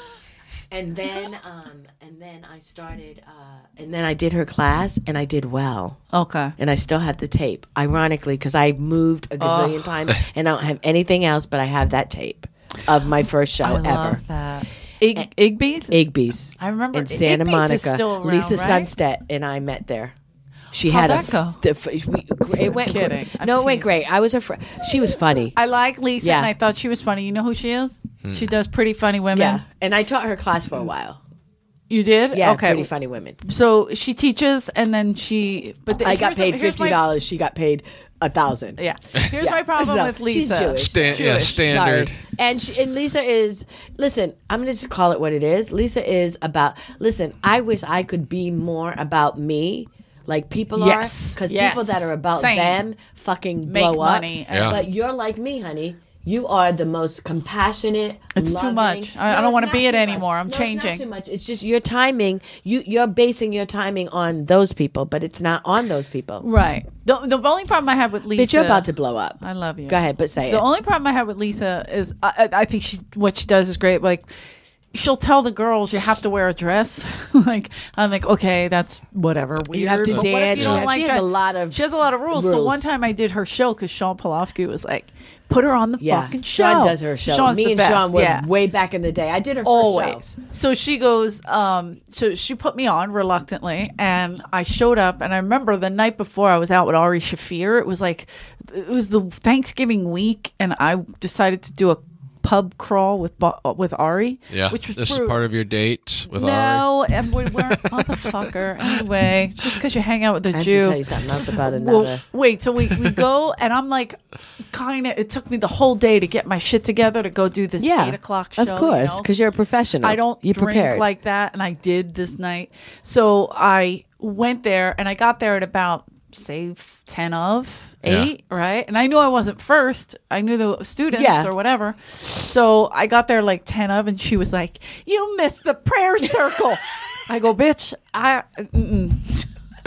and then um, and then I started uh, and then I did her class and I did well. Okay. And I still have the tape. Ironically, because I moved a gazillion times and I don't have anything else, but I have that tape of my first show I ever. love that. Ig- Igby's? Igby's. I remember in Santa Igby's Monica. is still around, Lisa right? Sunstead and I met there. She How'd had that a go? The, f- we, it went kidding. great. I'm No, it went teasing. great. I was a fr- she was funny. I like Lisa, Yeah. and I thought she was funny. You know who she is? She does Pretty Funny Women. yeah, and I taught her class for a while. You did? Yeah, Okay. Pretty Funny Women. So she teaches, and then she. But the, I got here's the- paid here's fifty my- dollars. She got paid a thousand. Yeah. Here's Yeah. my problem So, with she's Lisa. Jewish. Stan- yeah, Jewish. standard. Sorry. And she, and Lisa is listen. I'm gonna just call it what it is. Lisa is about. Listen, I wish I could be more about me, like people Yes. are, because Yes. people that are about Same. them fucking Make blow money. up. Yeah. But you're like me, honey. You are the most compassionate. It's too loving- much. I- I don't it's wanna not be it too much. anymore. I'm No, changing. It's not too much. It's just your timing. You you're basing your timing on those people, but it's not on those people. Right. The, the only problem I have with Lisa. Bitch, you're about to blow up. I love you. Go ahead, but say The it. only problem I have with Lisa is I, I I think she what she does is great. Like she'll tell the girls you have to wear a dress. Like I'm like okay, that's whatever. Weird, You have to but what if dance. you don't Yeah. like She has that? a lot of She has a lot of rules. So rules. one time I did her show because Sean Polofsky was like, put her on the Yeah, fucking show. Sean does her show. Sean's Me the and best, Sean were yeah. way back in the day. I did her first Always. show. So she goes, um, so she put me on reluctantly, and I showed up, and I remember the night before I was out with Ari Shafir. It was like, it was the Thanksgiving week, and I decided to do a pub crawl with Bo- with Ari. Yeah, which was this is brutal. part of your date with Ari. No, and we weren't motherfucker. Anyway, just because you hang out with a I have Jew. to tell you something else about another. Well, wait, so we, we go, and I'm like, kind of, it took me the whole day to get my shit together to go do this yeah, eight o'clock show. of course, you know? because you're a professional. I don't you drink prepared. like that, and I did this night. So I went there, and I got there at about, say, ten of eight, right? And I knew I wasn't first. I knew the students Yeah. or whatever. So I got there like ten of, and she was like, you missed the prayer circle. I go, bitch, I... Mm-mm.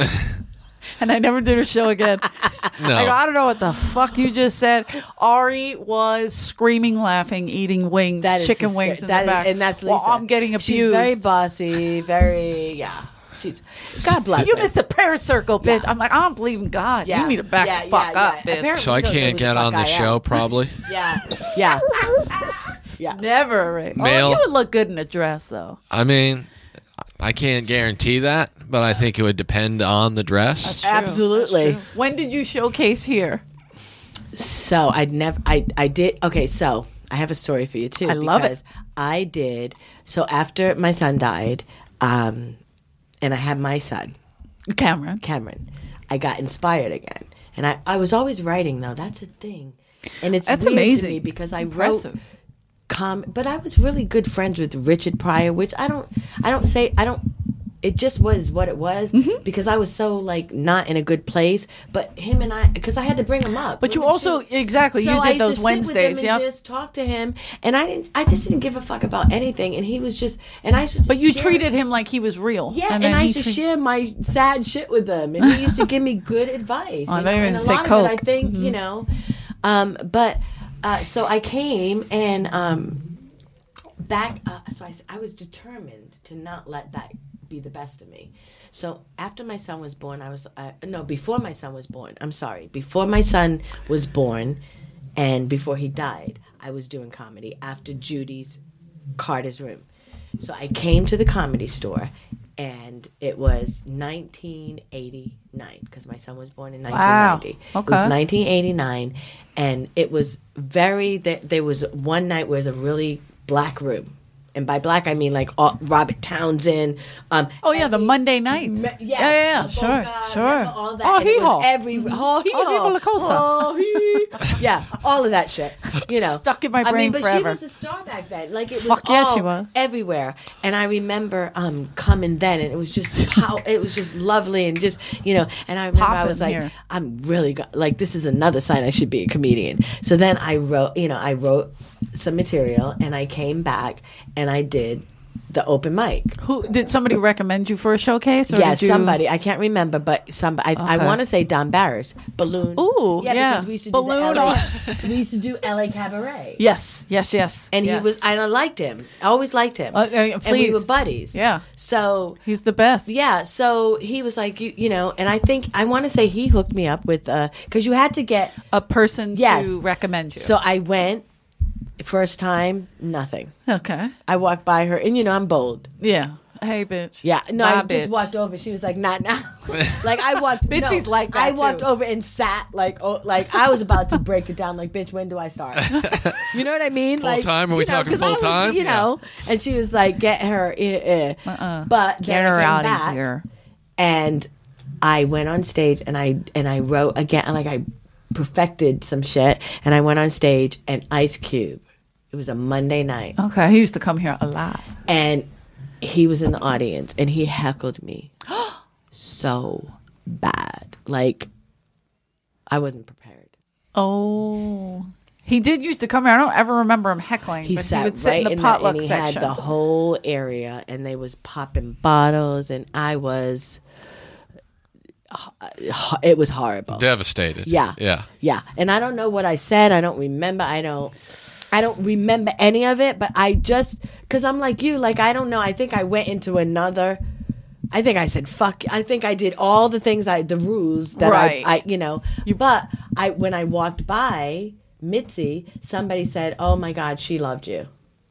And I never did her show again. No. I go, I don't know what the fuck you just said. Ari was screaming, laughing, eating wings, That is chicken hyster- wings in that the is- back. and that's Lisa. While I'm getting abused. She's very bossy, very yeah. She's God bless You her. missed the prayer circle, bitch. I'm like, I don't believe in God. Yeah. You need to back Yeah, the fuck yeah, up, yeah. bitch. Apparently- So I You don't know can't who get the on fuck the I am. show, probably. Yeah, yeah, yeah. Never. Right? Male. Oh, you would look good in a dress, though. I mean, I can't guarantee that, but I think it would depend on the dress. True. Absolutely. That's true. When did you showcase here? So I'd never. I I did. Okay, so I have a story for you too. I love it. because I did. So after my son died, um, and I had my son. Cameron. Cameron, I got inspired again. And I, I was always writing though. That's a thing. And it's That's weird amazing. to me because It's I impressive. wrote com but I was really good friends with Richard Pryor, which I don't I don't say I don't it just was what it was Mm-hmm. because I was so like not in a good place. But him and I, because I had to bring him up. But you Remember, also too? exactly So you I did used those to sit with Wednesdays. him Yep. and just talk to him, and I didn't. I just didn't give a fuck about anything, and he was just. And I should. But you share- treated him like he was real. Yeah, and, then I he used to treat- share my sad shit with him, and he used to give me good advice. Oh, I you thought know? you were And gonna a say lot of it, I Coke. think Mm-hmm. you know, um, but uh, so I came and um, back. Uh, so I, s- I was determined to not let that be the best of me. So after my son was born, I was uh, no before my son was born. I'm sorry, before my son was born, and before he died, I was doing comedy after Judy's Carter's Room. So I came to the Comedy Store, and it was nineteen eighty-nine because my son was born in nineteen ninety. Wow. It was Okay. nineteen eighty-nine, and it was very. There, there was one night where it was a really black room. And by black, I mean like all, Robert Townsend. Um, Oh yeah, the every- Monday nights. Me- yeah, yeah, yeah. La Sure, Boca, sure. remember all that. Oh, And it was hee-haw. every oh, hee-haw. Viva la Cosa. Oh, hee. Yeah, all of that shit. You know, Stuck in my I brain mean, but forever. she was a star back then. Like it was Fuck yeah, all she was. everywhere. And I remember um, coming then, and it was just pow- it was just lovely and just you know. And I remember I was Poppin' like, here. I'm really go- like this is another sign I should be a comedian. So then I wrote, you know, I wrote some material, and I came back and I did the open mic. Who did somebody recommend you for a showcase? Or Yeah, did you... somebody. I can't remember, but somebody. I, I Okay. want to say Don Barris. Balloon. Ooh, yeah. because we used to Balloon do the L A, on- we used to do L A Cabaret. Yes, yes, yes. And yes. he was, and I liked him. I always liked him. Uh, uh, And we please. were buddies. Yeah. So He's the best. yeah, so he was like, you, you know, and I think I want to say he hooked me up with, uh, because you had to get. A person Yes. to recommend you. So I went. First time, nothing. okay. I walked by her, and you know I'm bold. Yeah. Hey, bitch. Yeah, no, Bye, I just bitch. walked over. She was like, "Not now." Like I walked. Bitsy's no, like that, I walked too. over and sat like, oh, like I was about to break it down. Like, bitch, when do I start? You know what I mean? Full like, time? Are we you know, talking 'cause I full was, time? You know, and she was like, "Get her." Uh, uh. Uh-uh. But Get then I her came out back, of here. and I went on stage and I and I wrote again. Like I perfected some shit, and I went on stage and Ice Cube. It was a Monday night. Okay. He used to come here a lot. And he was in the audience and he heckled me so bad. Like, I wasn't prepared. Oh. He did used to come here. I don't ever remember him heckling. He but sat he would sit right in the in the, potluck and he section. had the whole area and they was popping bottles and I was, it was horrible. Devastated. Yeah. Yeah. Yeah. And I don't know what I said. I don't remember. I don't I don't remember any of it, but I just cuz I'm like you, like I don't know. I think I went into another I think I said fuck. I think I did all the things I the rules that Right. I, I you know. But I when I walked by Mitzi, somebody said, "Oh my god, she loved you."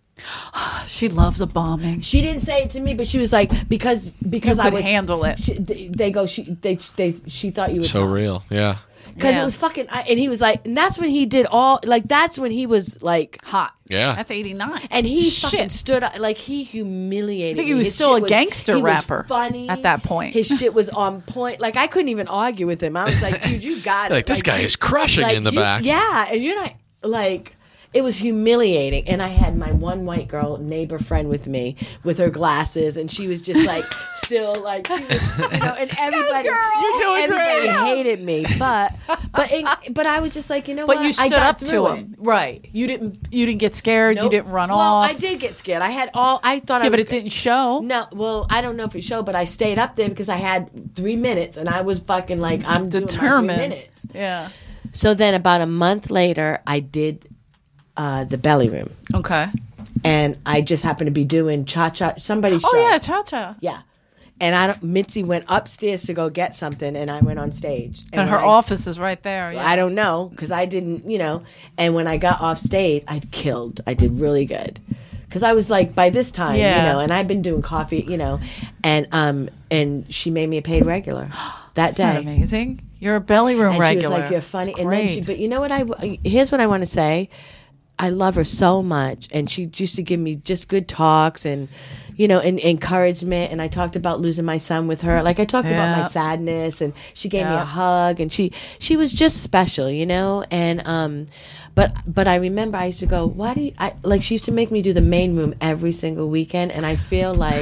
She loves a bombing. She didn't say it to me, but she was like because because You I could was handle it. She, they, they go she they they she thought you were So tough. real. Yeah. Because Yeah. it was fucking, I, and he was like, and that's when he did all, like, that's when he was like, Hot. Yeah. That's eighty-nine. and he Shit. fucking stood up, like, he humiliated I think he me. was His still shit a gangster he was rapper funny at that point. His shit was on point. Like, I couldn't even argue with him. I was like, dude, you got it. Like, this guy you- is crushing like, in the you- back. Yeah, and you're not, like, it was humiliating. And I had my one white girl neighbor friend with me with her glasses, and she was just like, still like, she was, you know, and everybody, You're doing everybody great. hated me. But, but, it, but I was just like, you know But what? you I stood got up through to it. him. Right. You didn't you didn't get scared. You Nope. didn't run well, off. I did get scared. I had all. I thought I Yeah, was. but it didn't show. No, well, I don't know if it showed, but I stayed up there because I had three minutes, and I was fucking like, I'm doing my Determined. three minutes. Yeah. So then, about a month later, I did uh, the belly room, Okay. and I just happened to be doing cha cha. Somebody's Oh show. yeah, cha cha. yeah. And I don't. Mitzi went upstairs to go get something, and I went on stage. And her when I- office is right there. Yeah. I don't know because I didn't, you know. And when I got off stage, I killed. I did really good because I was like, by this time, Yeah. you know, and I've been doing coffee, you know, and um, and she made me a paid regular that Isn't that day. amazing? You're a belly room And regular. she was like, "You're funny." It's And then she, great. but you know what? I here's what I want to say. I love her so much, and she used to give me just good talks and, you know, and encouragement. And I talked about losing my son with her. Like I talked about my Yeah. sadness, and she gave me Yeah. a hug, and she she was just special, you know. And um, but but I remember I used to go, why do you? I like she used to make me do the main room every single weekend, and I feel like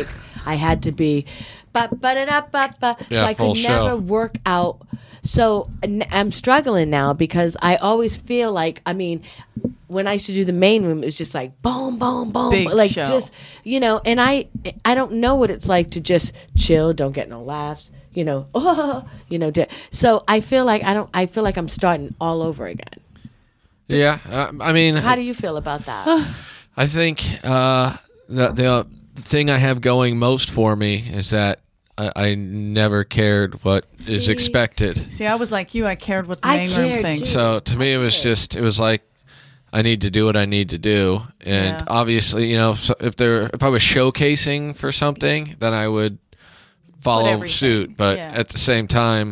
I had to be, but but it up, but but. Yeah, So I full could show. never work out. So n- I'm struggling now because I always feel like, I mean, when I used to do the main room, it was just like boom, boom, boom, Big like show. just, you know. And I I don't know what it's like to just chill, don't get no laughs, you know. Oh, you know. d- So I feel like I don't. I feel like I'm starting all over again. Yeah, uh, I mean, How do you feel about that? I think uh, the, the thing I have going most for me is that I, I never cared what is See? expected. See, I was like you. I cared what the I main room cared, thinks. too. So to me, it was just it was like I need to do what I need to do, and Yeah. obviously, you know, if, if there if I was showcasing for something, then I would follow everything. suit. But Yeah. at the same time,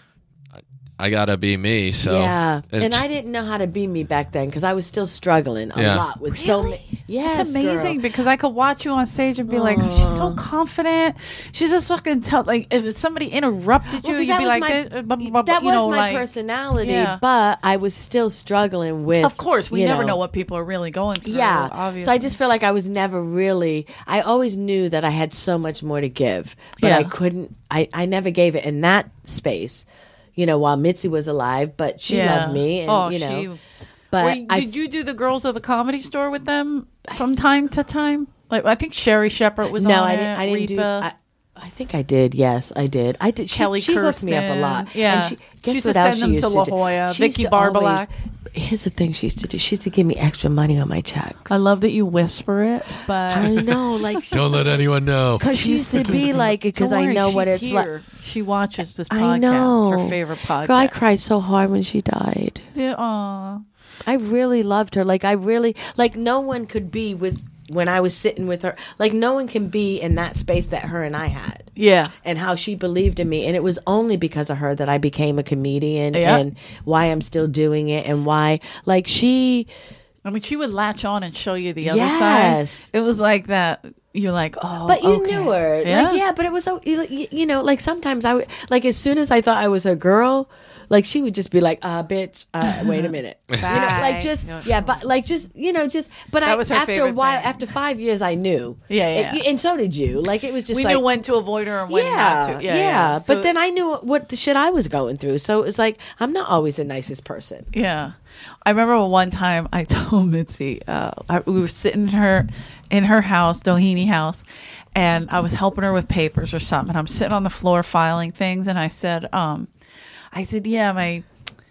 I, I gotta be me. So Yeah, and it's- I didn't know how to be me back then because I was still struggling a Yeah. lot with so many. Yes, It's amazing girl. because I could watch you on stage and be like, she's so confident. She's just fucking tell like if somebody interrupted you, Well, 'cause you'd that be was like, my, eh, blah, blah, blah, that you was know, my like, personality, Yeah. but I was still struggling with. Of course, we you never know, know what people are really going through. Yeah, obviously. so I just feel like I was never really. I always knew that I had so much more to give, but Yeah. I couldn't. I I never gave it in that space, you know, while Mitzi was alive. But she Yeah. loved me, and Oh, you know. she- but Were you- I did you do the Girls of the Comedy Store with them from time to time? Like I think Sherry Shepard was no, on I it. didn't. I didn't do. Rita. I, I think I did. Yes, I did. I did. She, Kelly she hooked me up a Kirsten. lot. Yeah. And she, guess She used what to else send she them used to to La do? Jolla. She used Vicky to always- Barbalac. Here's the thing she used to do. She used to give me extra money on my checks. I love that you whisper it, but I know, like don't let anyone know. because she used to be like, because Don't I worry, know what she's it's here. like. She watches this podcast. I know. Her favorite podcast. Girl, I cried so hard when she died. Yeah, aw. I really loved her. Like I really like no one could be with when I was sitting with her. Like no one can be in that space that her and I had. Yeah. And how she believed in me, and it was only because of her that I became a comedian, Yeah. and why I'm still doing it, and why like she. I mean, she would latch on and show you the other Yes. side. It was like that. You're like, oh, But you okay. knew her, Yeah. like yeah. But it was so you, you know, like sometimes I would like as soon as I thought I was her girl. Like she would just be like, "Uh, bitch, uh, wait a minute," you know, like just No, yeah, but like just you know, just. But That I was her after a favorite while, thing. after five years, I knew. Yeah, yeah, And- yeah. and so did you. Like it was just we like knew when to avoid her and when yeah, not to. yeah, Yeah, yeah. So- But then I knew what the shit I was going through, so it was like I'm not always the nicest person. Yeah, I remember one time I told Mitzi, uh, I, we were sitting in her in her house, Doheny house, and I was helping her with papers or something. And I'm sitting on the floor filing things, and I said, um, I said, yeah, my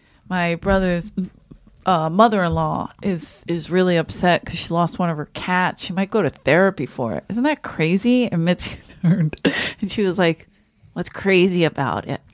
my brother's uh, mother-in-law is is really upset because she lost one of her cats. She might go to therapy for it. Isn't that crazy? And Mitzi turned, and she was like, "What's crazy about it?"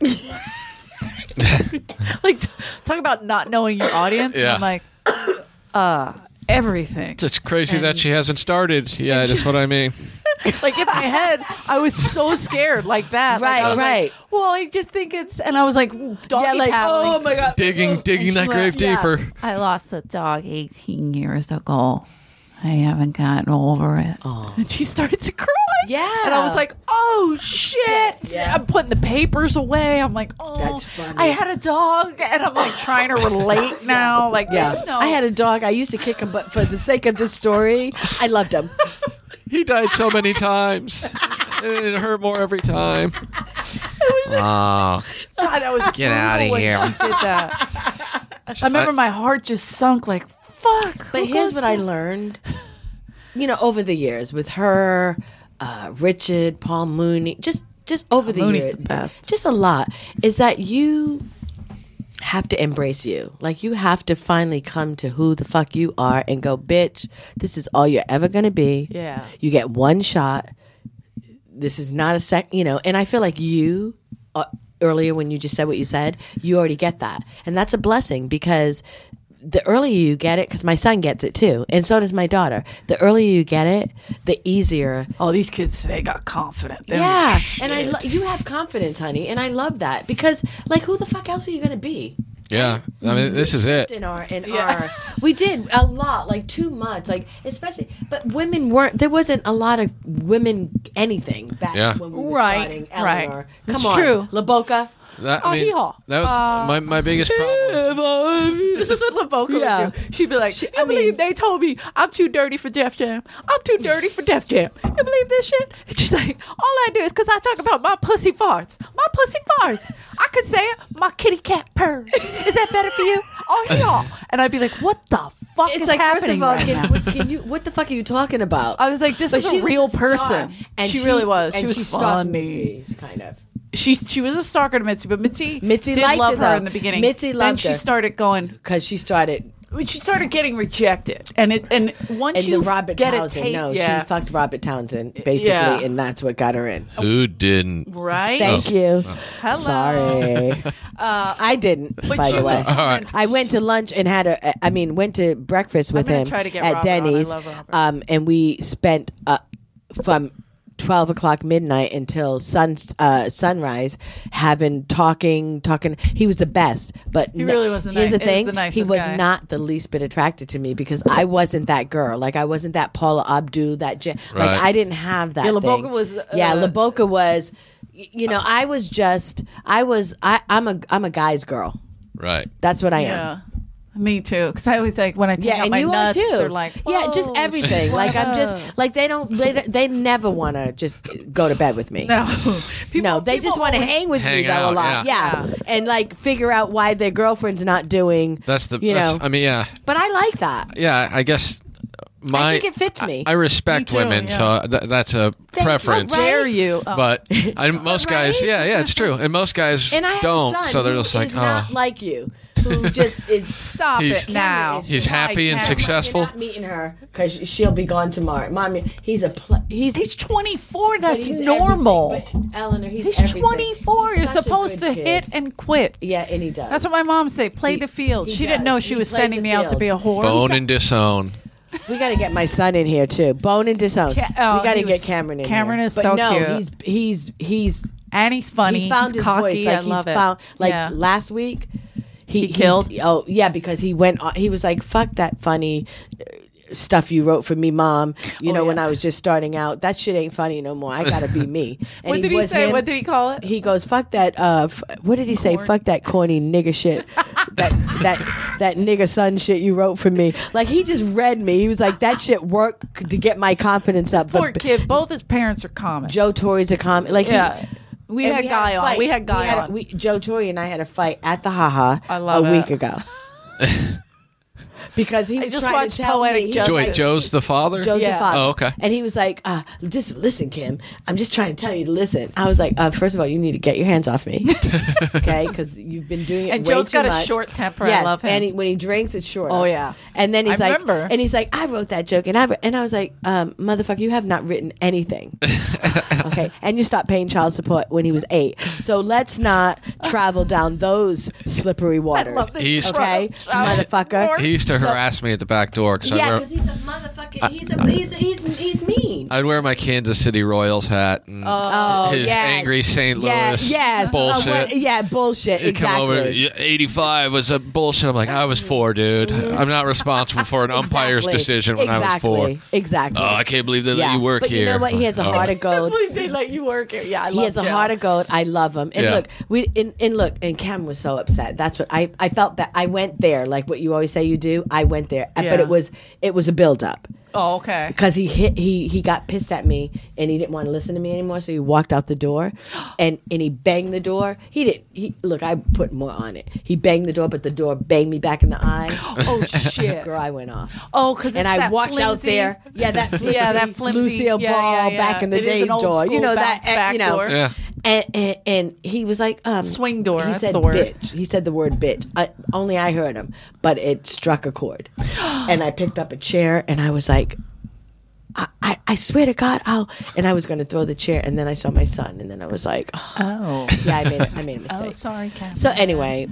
Like, t- talk about not knowing your audience. Yeah. I'm like, uh, everything. It's crazy that she hasn't started. Yeah, that's what I mean. Like in my head, I was so scared like that. Like, Right, I was right. Like, well, I just think it's, and I was like, doggy yeah, like paddling. oh my god, Digging, digging that she grave went, yeah. deeper. I lost a dog eighteen years ago. I haven't gotten over it. And she started to cry. Yeah. And I was like, oh, shit. Yeah. I'm putting the papers away. I'm like, oh, That's funny. I had a dog. And I'm like trying to relate now. Like, Yeah, there's no. I had a dog. I used to kick him, but for the sake of this story, I loved him. He died so many times. And it hurt more every time. Oh, God, that was Get outta brutal when here. she did that. I remember my heart just sunk like, fuck. But who here's goes what to- I learned, you know, over the years with her, uh, Richard, Paul Mooney, just just over the Mooney's years, the best. just a lot, is that you have to embrace you. Like you have to finally come to who the fuck you are and go, bitch, this is all you're ever gonna be. Yeah. You get one shot. This is not a sec, you know. And I feel like you. Uh, earlier when you just said what you said, you already get that, and that's a blessing because the earlier you get it, because my son gets it too, and so does my daughter. The earlier you get it, the easier. Oh, these kids today got confident. They don't Yeah, give a and I shit. lo- you have confidence, honey, and I love that because, like, who the fuck else are you gonna be? Yeah, I mean, this is it. In our, in Yeah. our, we did a lot, like too much, like especially. But women weren't. There wasn't a lot of women anything back Yeah. when we were Right, starting. right. Eleanor, It's come on, true. La Boca. That, Oh, I mean, hee-haw. that was Uh, my, my biggest problem. This is what Laboca Yeah. would do. She'd be like, She- you I believe mean- they told me I'm too dirty for Def Jam? I'm too dirty for Def Jam. You believe this shit? And she's like, all I do is because I talk about my pussy farts. My pussy farts. I could say it. My kitty cat purr. Is that better for you? Oh, yeah. And I'd be like, what the fuck It's is like, first happening of all, right can, now? what, can you? What the fuck are you talking about? I was like, this But is she a was real a star, person. and she, really was. And She was she stalked funny. Mitzi, kind of. She she was a stalker to Mitzi, but Mitzi Mitzi did liked love her, her though. in the beginning. Mitzi then loved she her. started going. Because she started When she started getting rejected, and it and once and you the Robert get Townsend. a tape, no, yeah, she fucked Robert Townsend basically, Yeah. and that's what got her in. Who didn't? right. Thank you. Hello. Sorry, uh, I didn't. By she the way, was- All right. I went to lunch and had a. I mean, went to breakfast with gonna him try to get at Robert on. I Denny's, love Robert. um, and we spent uh, from twelve o'clock midnight until sun uh, sunrise, having talking, talking. He was the best, but He no- really was the Here's ni- the he was thing: the he nicest was guy. not the least bit attracted to me because I wasn't that girl. Like I wasn't that Paula Abdul. That Je- like Right. I didn't have that. Yeah, Laboca thing. was, uh, yeah, Laboca was. y- You know, I was just. I was. I, I'm a. I'm a guy's girl. Right. That's what I am. Yeah, me too. Because I always like when I take Yeah, out and my you nuts, are too. they're like, yeah, just "Whoa, everything. she's Like one I'm of just us." like they don't. They, they never want to just go to bed with me. no, people, No, they people just want to always- hang with Hang me though a out, lot. yeah. Yeah. and like figure out why their girlfriend's not doing. That's the. You that's, know. I mean, yeah, But I like that. yeah. I guess. My, I think it fits me. I, I respect Me too, women, yeah. so th- that's a Thank- preference. right? Dare you? Oh. But I, most guys, Right? yeah, yeah, it's true. And most guys And I have don't, a son so they're who just like, is not oh, like you, who just is. Stop He's- it now. he's My happy and camera. successful. You're not meeting her because she'll be gone tomorrow. Mommy, he's a. Pl- he's He's twenty-four. but That's he's normal. everything. But Eleanor, he's, He's everything. twenty-four. He's You're such a supposed to good kid. hit and quit. Yeah, and he does. That's what my mom say. Play He- the field. he She didn't does. know she He was plays sending the me out to field. be a whore. bone and disown. We got to get my son in here too. Bone and disown. Ca- oh, we got to he get was- Cameron in Cameron here. is but so no, cute. he's he's he's And he's funny. he found he's his cocky. voice. Like I love he's it. found like yeah. last week. He, He killed? oh yeah, because he went. on- He was like, "Fuck that funny uh, stuff you wrote for me, mom." You Oh, know, when yeah. I was just starting out, that shit ain't funny no more. I gotta be me. And What did he was say? him. What did he call it? He goes, "Fuck that." Uh, f- what did he say? Corn. Fuck that corny nigga shit. that that that nigga son shit you wrote for me. Like he just read me. He was like, "That shit worked to get my confidence up." Poor But kid. Both his parents are comics. Joe Torre's a comic. Like he, Yeah. We and had Guy a on. fight. We had Guy a- on. we- Joe Torre and I had a fight at the Haha I love a it. week ago. Because he I was just trying watched to tell Poetic me, he was Justice. Wait, like, Joe's the father? Joe's Yeah. the father. Oh, okay. And he was like, uh, just listen, Kim. I'm just trying to tell you to listen. I was like, uh, first of all, you need to get your hands off me. Okay? Because you've been doing it And way Joe's too got a much. short temper. I Yes, love him. and he, when he drinks, it's short. Oh, yeah. And then he's I like, remember. and he's like, I wrote that joke, and I and I was like, um, motherfucker, you have not written anything. Okay, and you stopped paying child support when he was eight. So let's not travel down those slippery waters. love that He's- okay, Child motherfucker. support. He used to So- harass me at the back door because Yeah, I'd, because wear, he's a motherfucker. He's a he's he's he's mean. I'd wear my Kansas City Royals hat and Oh, his yes. angry Saint Yeah, Louis yes. bullshit. Uh, what- yeah, bullshit. He'd come over, Exactly. "Yeah, eighty-five was a bullshit. I'm like, I was four, dude. I'm not responsible for an umpire's Exactly. decision when exactly. I was four. Exactly. Oh, I can't believe they let Yeah. you work but here. you know what? He has a Oh. heart of gold. they let you work here. Yeah, I He love has a Joe. heart of gold. I love him. And Yeah. look, we and, and look, and Cam was so upset. That's what I I felt that I went there, like what you always say you do. I went there, Yeah. but it was it was a build up. Oh, okay. Because he hit, he he got pissed at me and he didn't want to listen to me anymore, so he walked out the door, and and he banged the door. He didn't. He look, I put more on it. He banged the door, but the door banged me back in the eye. Oh shit. Girl, I went off. Oh, because And I walked out there. Yeah, that flimsy, Yeah, that flimsy- Lucille yeah, Ball yeah, yeah. back in the It is an days old door. You school know that. bounce eh, back you know. door. Yeah. And, and and he was like, um, Swing door, He that's said the word. bitch. He said the word bitch. I, only I heard him, but it struck a chord. And I picked up a chair and I was like, I, I, I swear to God, I'll. And I was going to throw the chair, and then I saw my son, and then I was like, oh, Oh. yeah, I made a, I made a mistake. Oh, sorry, Cam. So anyway,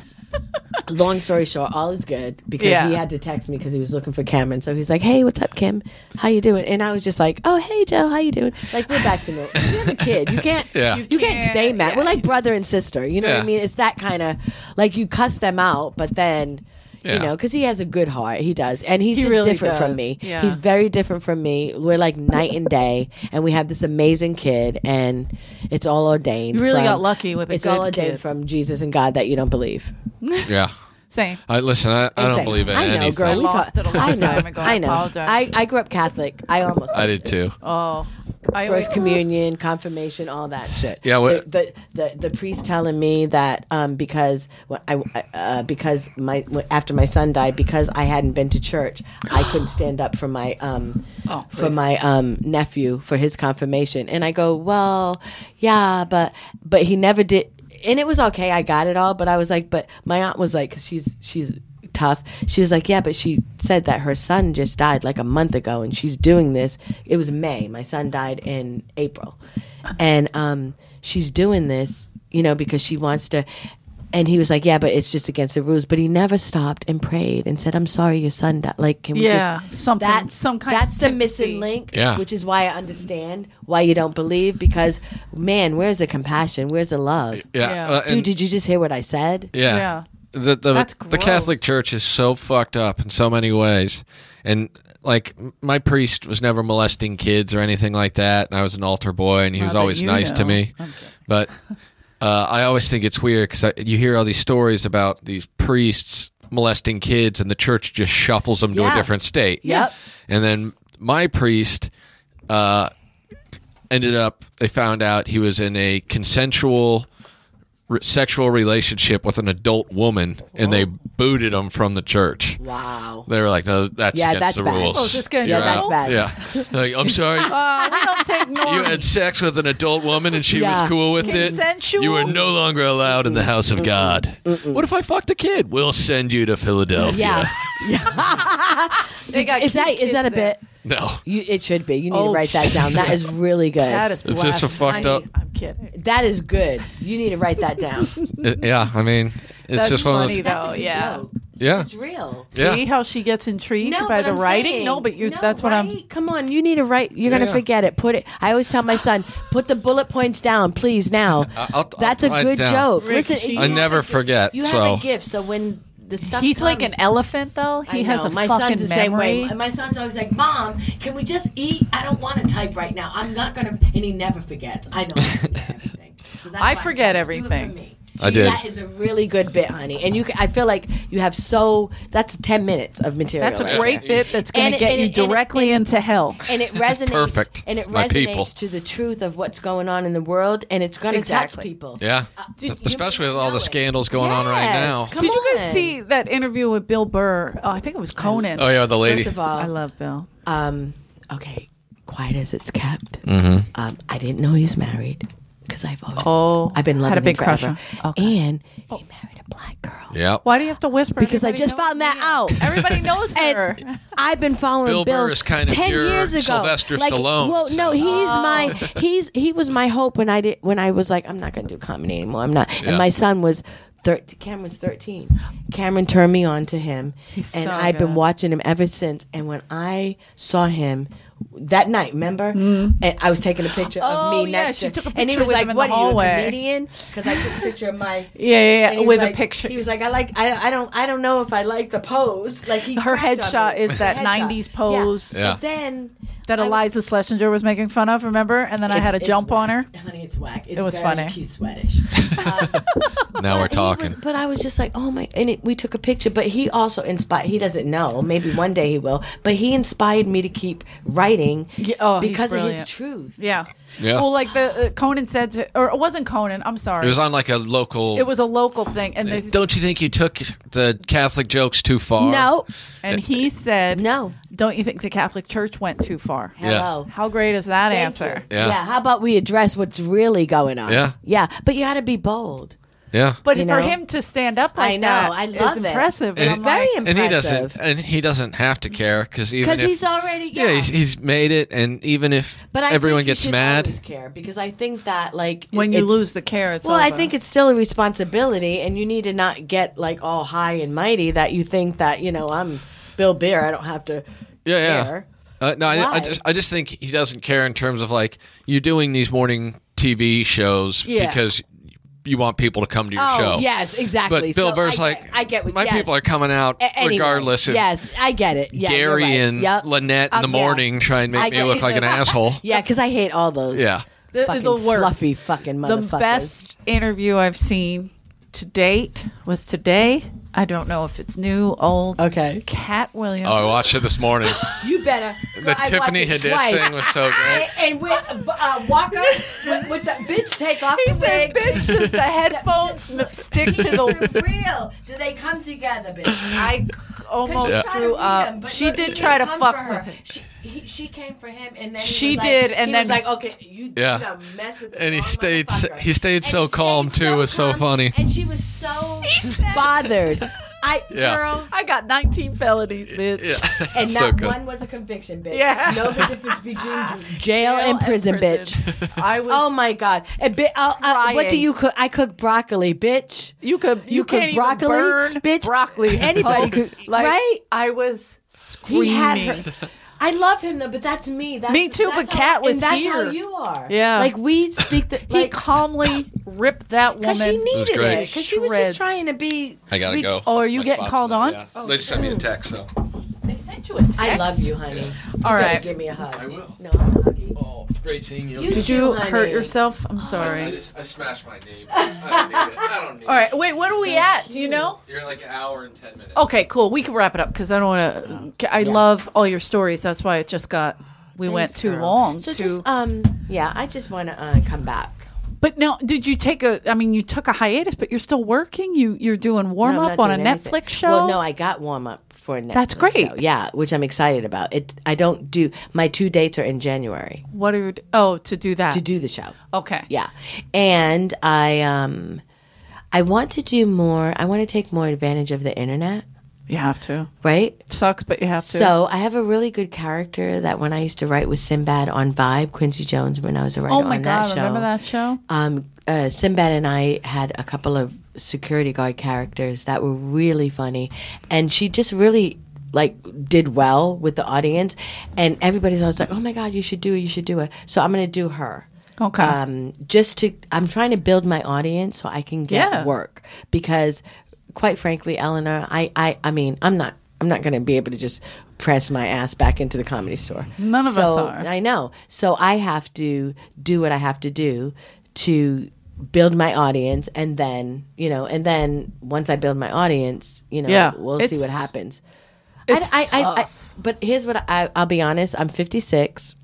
long story short, all is good because Yeah. he had to text me because he was looking for Cameron. So he's like, "Hey, what's up, Kim? How you doing?" And I was just like, "Oh, hey, Joe, how you doing?" Like we're back to normal. You have a kid, you can't, Yeah. you, can't stay mad. yeah, We're like brother and sister. You know what Yeah. I mean? It's that kind of like you cuss them out, but then. Yeah. You know, because he has a good heart. He does. And he's He just really different from does. me. Yeah. He's very different from me. We're like night and day. And we have this amazing kid. And it's all ordained. You really from- got lucky with a It's good all ordained kid. from Jesus and God that you don't believe. Yeah. Same. I listen. I, I don't Exactly. believe in I know, anything. girl. I we lost talk- it a long I know. time ago. I I know. apologize. I, I grew up Catholic. I almost. I did too. Oh, I First always, communion, confirmation, all that shit. Yeah, what- the, the the the priest telling me that um, because when I uh, because my after my son died, because I hadn't been to church, I couldn't stand up for my um Oh, for please. my um nephew for his confirmation, and I go, well, yeah, but but he never did, and it was okay. I got it all, but I was like, but my aunt was like, 'cause she's she's. tough. She was like, yeah, but she said that her son just died like a month ago and she's doing this. It was May. My son died in April. And um, she's doing this, you know, because she wants to. And he was like, yeah, but it's just against the rules. But he never stopped and prayed and said, I'm sorry your son died. Like, can we Yeah, just. something- That's, some kind that's of the sympathy. missing link, Yeah. which is why I understand why you don't believe. Because, man, where's the compassion? Where's the love? Yeah. Yeah. uh, Dude, and- did you just hear what I said? yeah. Yeah. The the That's the Catholic gross. Church is so fucked up in so many ways, and like m- my priest was never molesting kids or anything like that. And I was an altar boy, and he Not was that always you nice to know. me. I'm kidding. But uh, I always think it's weird because you hear all these stories about these priests molesting kids, and the church just shuffles them to Yeah. a different state. Yep. And then my priest uh, ended up. They found out he was in a consensual re- sexual relationship with an adult woman, and they booted him from the church. Wow. They were like, "No, that's Yeah, against that's the bad. rules." Oh, is this good? You're Yeah, that's out." bad. Yeah, like, I'm sorry. Uh, we don't take You normies. had sex with an adult woman and she Yeah. was cool with Consensual? it. You are no longer allowed in the house of God. What if I fucked a kid? We'll send you to Philadelphia. Yeah. They got is that cute is that a kids there. bit? No. You, it should be. You need Oh, to write that down. That is really good. That is It's just a blasphemy. fucked up- I'm kidding. That is good. You need to write that down. It- yeah, I mean, it's That's just one of funny, those. though. That's a good yeah. joke. Yeah. It's real. Yeah. See how she gets intrigued No, by but the I'm writing? saying- no, but you're, no, that's what I'm. right? Come on, you need to write. You're Yeah, gonna yeah. forget it. Put it. I always tell my son, put the bullet points down, please. Now, I'll- I'll that's a write it good down. joke. Rick, Listen, she- you I have never a- forget, You so- have a gift, so when the stuff He's like an comes- elephant, though. He I has know. a my fucking son's the same memory. way. My son's always like, "Mom, can we just eat? I don't want to type right now. I'm not gonna." And he never forgets. I don't forget everything. So that's I why forget I'm trying to do it everything. for me. I did. That is a really good bit, honey. And you, can, I feel like you have so. That's ten minutes of material. That's a right great there. bit that's going And to it- get and you it- and it- directly and it- into hell. and it resonates. Perfect. And it My people. resonates to the truth of what's going on in the world, and it's going to Exactly. touch people. Yeah. Dude, you Especially with know all the it. scandals going on right Yes, now. come Did you on. guys see that interview with Bill Burr? Oh, I think it was Conan. Oh, yeah, the lady. First of all, I love Bill. um, okay, quiet as it's kept. Mm-hmm. Um, I didn't know he was married because I've always Oh, I've been loving had a big him crush forever. on- okay. And he married a black girl. Yep. Why do you have to whisper? Because I Everybody just knows found that me. out. Everybody knows her. And I've been following Bill Bill, Burr is kind of ten your years ago. Sylvester like, Stallone, Well, no, so- he's my he's he was my hope when I did when I was like I'm not going to do comedy anymore. I'm not. Yeah. And my son was thirteen. Cameron's thirteen. Cameron turned me on to him, He's and so I've been good. watching him ever since. And when I saw him that night, remember, and I was taking a picture of Mm-hmm. Oh, me yeah, next she to, took a and he picture was with like, him in "What the are you, a hallway." comedian?" Because I took a picture of my. Yeah, yeah, and yeah. he was With a like- picture. He was like, I like, I, I don't, I don't know if I like the pose. Like he, Her cracked on headshot me. is The that headshot. nineties pose. Yeah. Yeah. But then that I was- Eliza Schlesinger was making fun of, remember? And then I It's- had a it's jump on her. whack. Honey, it's whack. It's It was very funny. Keith Sweatish. Uh, Now we're but he talking. was- but I was just like, oh my! And it, we took a picture. But he also inspired. He doesn't know. Maybe one day he will. But he inspired me to keep writing Yeah, oh, he's because of his brilliant. truth. Yeah. Yeah. Well, like the uh, Conan said, to, or it wasn't Conan. I'm sorry. It was on like a local. It was a local thing, and they, Don't you think you took the Catholic jokes too far? No, and he said, no. Don't you think the Catholic Church went too far? Yeah. Hello. How great is that Thank answer? you. Yeah. How about we address what's really going on? Yeah. Yeah. But you got to be bold. Yeah. But You for know? him to stand up like I know. that I is love it. impressive. And And I'm Very like, and he impressive. doesn't, and he doesn't have to care because even Because if, he's already yeah. yeah, he's, he's made it, and even if but I everyone think you gets should mad, always care because I think that like when you it's- lose the care, it's Well, I over. think it's still a responsibility, and you need to not get like all high and mighty that you think that you know I'm Bill Bear. I don't have to. yeah, yeah. care. Uh, no, I, I Why? just, I just think he doesn't care in terms of like you doing these morning T V shows Yeah. because you want people to come to your Oh, show. yes, exactly. But Bill So Burr's I like, get- I get what- my yes. people are coming out A- anyway, regardless if yes, I get it. Yeah, you're Gary right. and Yep. Lynette in the yeah. morning try and make I me get- look like an asshole. Yeah, because I hate all those. Yeah. The, fucking the worst. fluffy fucking The motherfuckers. best interview I've seen to date was today. I don't know if it's new, old. Okay. Cat Williams. Oh, I watched it this morning. You better. The I Tiffany watched it Haddish twice. thing was so great. And, and with uh, Walker, with, with the bitch take off He the said, wig. "Bitch, does the headphones m- stick to the?" For real. Do they come together, bitch? I almost She tried to threw read up. him, but She look, did he try to didn't come fuck for with her. him. She, he, she came for him, and then he She was like- did, and he then- was like, "Okay, you, Yeah. you done messed with the And he wrong stayed s- motherfucker." he stayed And so he calm, stayed too. It was so calm, funny. and she was so bothered. I Yeah. girl. I got nineteen felonies, bitch. Yeah. And So not good. one was a conviction, bitch. Yeah. Know the difference between jail, and prison, bitch. I was. Oh my god! And bi- uh, uh, what do crying. you cook? I cook broccoli, bitch. You could. You, You cook can't broccoli, even burn bitch. broccoli. Anybody Oh, could- like, right? I was He screaming. had her. I love him though, but that's me. That's, Me too, that's but how- Kat was and that's here. how you are. Yeah. like we speak the He like calmly ripped that woman. because she needed great. it because she was Shreds. just trying to be. I gotta we- go. Oh, are you My getting spot's called in on? there, yeah. They just sent me a text, so. They sent you a text. I love you, honey. You All better right. give me a hug. I will. No, I'm a huggy. Oh, great seeing you. You Did too, you honey. hurt yourself? I'm I, sorry. just, I smashed my knee. I don't need it. I don't need All right. it. Wait. What are we So at? Do you cute. know? You're like an hour and ten minutes. Okay. Cool. We can wrap it up because I don't want to. I love all your stories. That's why it just got. We went Thanks, too girl. long. So to, just um, yeah, I just want to uh, come back. But no, did you take a? I mean, you took a hiatus, but you're still working. You you're doing warm No, I'm up not on a doing anything. Netflix show. Well, no, I got warm up for a Netflix That's great. show. Yeah, which I'm excited about. It. I don't do my two dates are in January What are you? Oh, to do that. to do the show. Okay. Yeah, and I um, I want to do more. I want to take more advantage of the internet. You have to. Right. Sucks, but you have to. So I have a really good character that when I used to write with Sinbad on Vibe, Quincy Jones, when I was a writer oh my on god, that show. remember that show? Um, uh, Sinbad and I had a couple of security guard characters that were really funny, and she just really like did well with the audience, and everybody's always like, "Oh my god, you should do it, you should do it." So I'm going to do her. Okay. Um, just to, I'm trying to build my audience so I can get Yeah. work because, quite frankly, Eleanor, I, I, I mean, I'm not. I'm not going to be able to just press my ass back into the Comedy Store. None of so, us are. I know. So I have to do what I have to do to build my audience, and then you know, and then once I build my audience, you know, Yeah, we'll see it's- what happens. it's I, I, I, I, tough. but here's what I, I'll be honest. I'm fifty-six.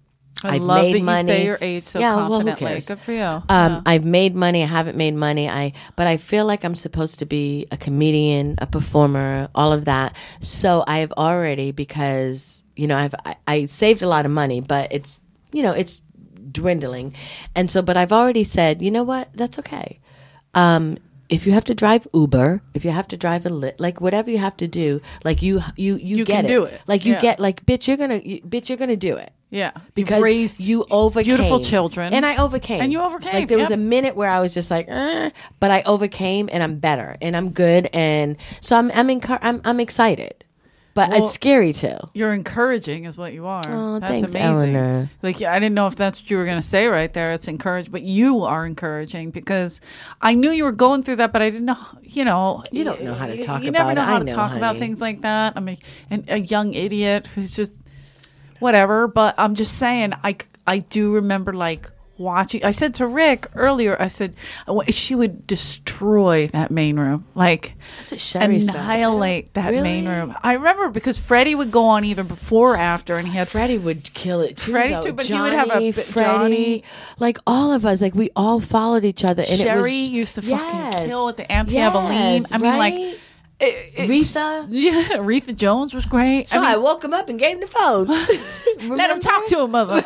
I I've love made that you money. stay your age so Yeah, well, who confidently. cares? Good for you. Um, Yeah. I've made money. I haven't made money. I, but I feel like I'm supposed to be a comedian, a performer, all of that. So I have already, because you know, I've I, I saved a lot of money, but it's you know it's dwindling, and so but I've already said, you know what, that's okay. Um, if you have to drive Uber, if you have to drive a lit, like whatever you have to do, like you you you, You get can it. do it. Like you Yeah. get like bitch, you're gonna you, bitch, you're gonna do it. yeah. You've Because raised you overcame beautiful children. and I overcame, And you overcame, Like there was yep. a minute where I was just like, eh, but I overcame, and I'm better, and I'm good, and so I'm I'm encu- I'm, I'm excited, but Well, it's scary too. You're encouraging, is what you are. Oh, That's thanks, amazing. Eleanor. Like, yeah, I didn't know if that's what you were going to say right there. It's encouraged, but you are encouraging because I knew you were going through that, but I didn't know. You know, You don't know how to y- talk You never about know it. how I to know, talk about honey. things like that. I mean, and a young idiot who's just whatever. But I'm just saying, I I do remember like watching. I said to Rick earlier, I said she would destroy that main room, like That's what Sherry said. annihilate that Really? main room. I remember because Freddie would go on either before or after, and he had Freddie would kill it too. Freddie though. too, but he Johnny, would have a- Freddie, Johnny. like all of us, like we all followed each other, and Sherry it was used to fucking Yes. kill at the Auntie Aveline. Yes, I mean, like right? it- it's- Retha? Yeah, Retha Jones was great. So I I, mean, woke him up and gave him the phone. let him talk to him, mother.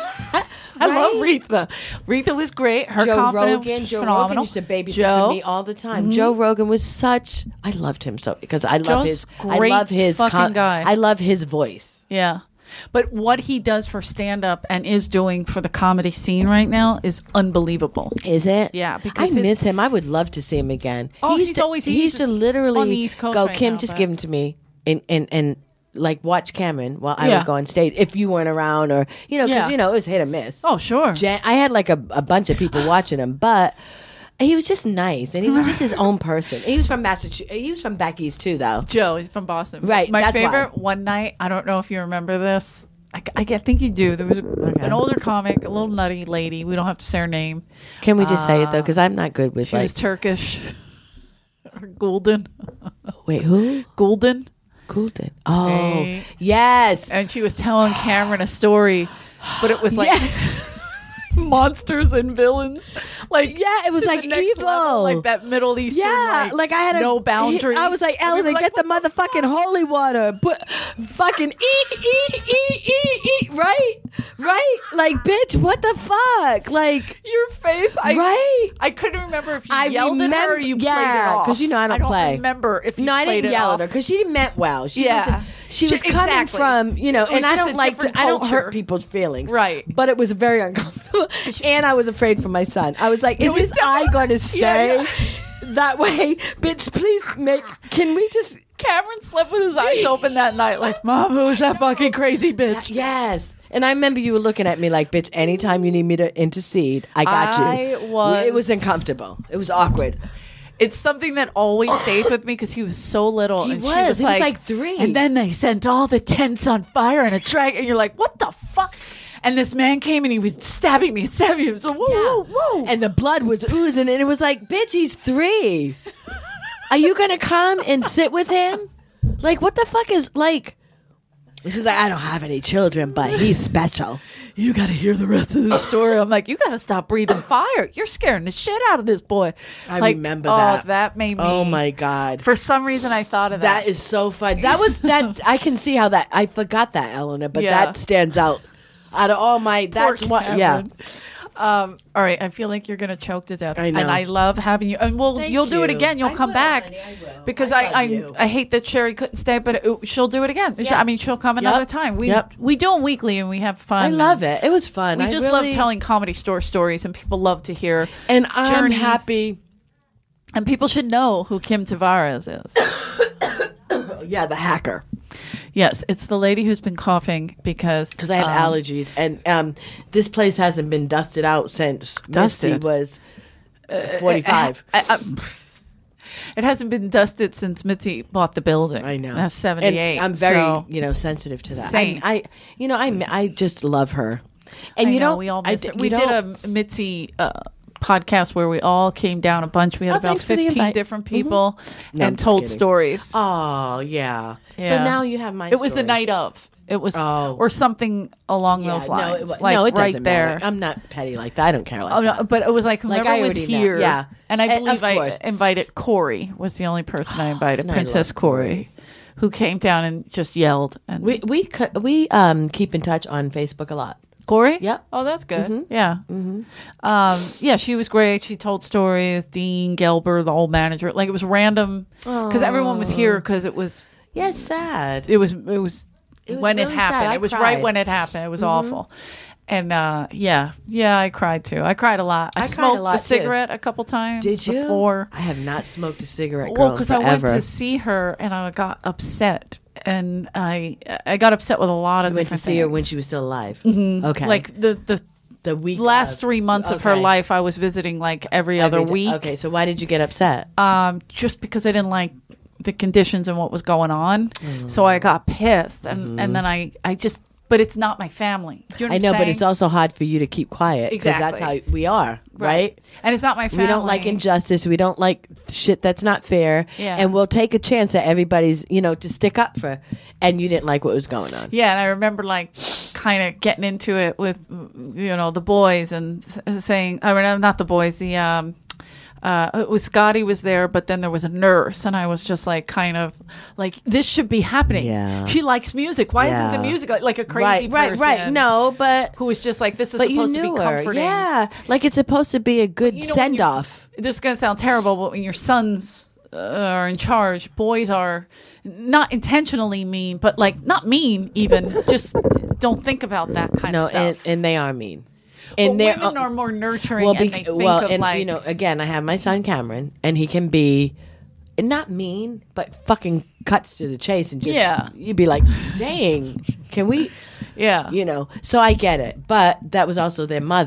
I love Retha. Retha was great. Her Joe confidence Rogan. was Joe phenomenal. Rogan used to babysit Joe, Mm-hmm. for me all the time. Joe Rogan was such. I loved him so because I love Joe's his. great I love his. fucking guy. I love his voice. Yeah. But what he does for stand up and is doing for the comedy scene right now is unbelievable. Is it? Yeah, I because his- miss him. I would love to see him again. Oh, he used he's to, always- he he's used to literally on the East Coast go, right Kim, now, just but- give him to me, and and and like watch Cameron while I Yeah. would go on stage if you weren't around, or you know, because Yeah. you know it was hit or miss. Oh, sure. Jan- I had like a, a bunch of people watching him, but he was just nice, and he was just his own person. He was from Massachusetts. He was from back east too, though. Joe, he's from Boston. Right, My that's favorite why. one night, I don't know if you remember this. I, I get- think you do. There was a, an older comic, a little nutty lady. We don't have to say her name. Can we just say it though? Because I'm not good with She like. was Turkish. Or Gulden. Wait, who? Gulden. Coolden. Oh, Say- yes. And she was telling Cameron a story, but it was like monsters and villains. Like Yeah, it was to the like next evil. level, like that Middle Eastern. Yeah, like, like I had a, no boundaries. I was like, And we Eleanor, were like, get the what motherfucking holy water. But fucking eat, eat, eat, eat, eat. Right, right. Like, bitch, what the fuck? Like, your face. I, right. I couldn't remember if you I yelled at her or remember- you yeah, played it off. 'cause you know I don't I don't play. remember if you No, I played didn't it yell off. at her because she meant well. She Yeah. was, she She- was coming exactly. from, you know, It was and I just don't a like to, different I don't culture. hurt people's feelings. Right. But it was very uncomfortable. And I was afraid for my son. I was like, is was his eye going to stay Yeah, that way? Bitch, please make, can we just, Cameron slept with his eyes open that night. Like, Mom, who was that fucking crazy bitch? yes. And I remember you were looking at me like, bitch, anytime you need me to intercede, I got I you. was- It was uncomfortable. It was awkward. It's something that always stays with me because he was so little. He and was. She was He was like, like three. And then they sent all the tents on fire and a dragon. And you're like, what the fuck? And this man came and he was stabbing me and stabbing me. So, whoa, whoa, whoa. And the blood was oozing, and it was like, bitch, he's three. Are you gonna come and sit with him? Like, what the fuck is like? She's like, I don't have any children, but he's special. You got to hear the rest of the story. I'm like, you got to stop breathing fire. You're scaring the shit out of this boy. I Like, remember oh, that. that made me. Oh my god, For some reason, I thought of that. that is so fun. That was that. I can see how that. I forgot that, Eleanor, but Yeah. that stands out. Out of all my, Poor that's what. Yeah. Cameron. Um, all right, I feel like you're gonna choke to death, I know. and I love having you. And we'll Thank you'll do it you. again. You'll I come will, back honey, I will. because I I love I, you. I hate that Sherry couldn't stay, but it, she'll do it again. She- Yeah. I mean, she'll come another Yep. time. We Yep. we do them weekly, and we have fun. I love it. It was fun. We I just really- love telling comedy store stories, and people love to hear. And I'm journeys. happy. And people should know who Kim Tavares is. Yeah, the hacker. Yes, it's the lady who's been coughing because Because I have um, allergies, and um, this place hasn't been dusted out since Misty Dusted? was uh, forty-five. I, I, it hasn't been dusted since Mitzi bought the building. I know. That's seventy-eight. And I'm very, so- you know, sensitive to that. Same. I, I, you know, I, I just love her. And I you know, know, we all I missed d- it. you We did don't- a Mitzi uh, podcast where we all came down a bunch. We had Oh, about thanks for the fifteen invite. different people No, I'm and just told kidding. stories. Oh yeah. So Yeah. now you have my. It was the story. night of. It was Oh. or something along Yeah, those no, lines. it, wa- like no, it right doesn't there. matter. I'm not petty like that. I don't care like Oh that. no, but it was like Like, whoever I was already know. here. Yeah. And I And believe of I course. invited Corey was the only person I invited, And I Princess love Corey, who came down and just yelled. And We we cu- we um keep in touch on Facebook a lot. Corey? Yep. Oh, that's good. Yeah. Mm-hmm. Um, yeah, she was great. She told stories. Dean Gelber, the old manager, like it was random because everyone was here because it was Yeah, it's sad. it was it was, It was when it really happened. sad. I It was cried. right when it happened. It was awful. And uh, yeah, yeah, I cried too. I cried a lot. I, I cried a smoked lot, a too. cigarette a couple times. Did you? Before. I have not smoked a cigarette. Girl, Well, because I went forever. to see her and I got upset, and I I got upset with a lot of I went to different see her things. when she was still alive. Mm-hmm. Okay, like the the the week last of- three months of her Okay. life, I was visiting like every, Every other day. week. Okay, so why did you get upset? Um, just because I didn't like the conditions and what was going on, so I got pissed, and and then I I just. But it's not my family. Do you know I what know, I'm but saying? it's also hard for you to keep quiet because that's how Exactly. we are, right? And it's not my family. We don't like injustice. We don't like shit that's not fair. Yeah. And we'll take a chance that everybody's, you know, to stick up for. And you didn't like what was going on. Yeah, and I remember like kind of getting into it with you know the boys and s- saying, I mean, not the boys, the um, uh, it was Scotty was there, but then there was a nurse, and I was just like kind of like this should be happening. Yeah. She likes music. Why isn't the Yeah. music like a crazy Right, right, person? right. No, but who was just like this is but you supposed to knew be her. comforting. Yeah, like it's supposed to be a good You know, when send you're- off. This is going to sound terrible, but when your sons uh, are in charge, boys are not intentionally mean, but like not mean even. Just don't think about that kind No, of and, stuff. and they are mean. Well, And they're women are more nurturing, well, and bec- they think well, of and like you know, again, I have my son Cameron, and he can be not mean, but fucking cuts to the chase, and just Yeah. you'd be like, "Dang, can we?" yeah, You know. So I get it, but that was also their mother,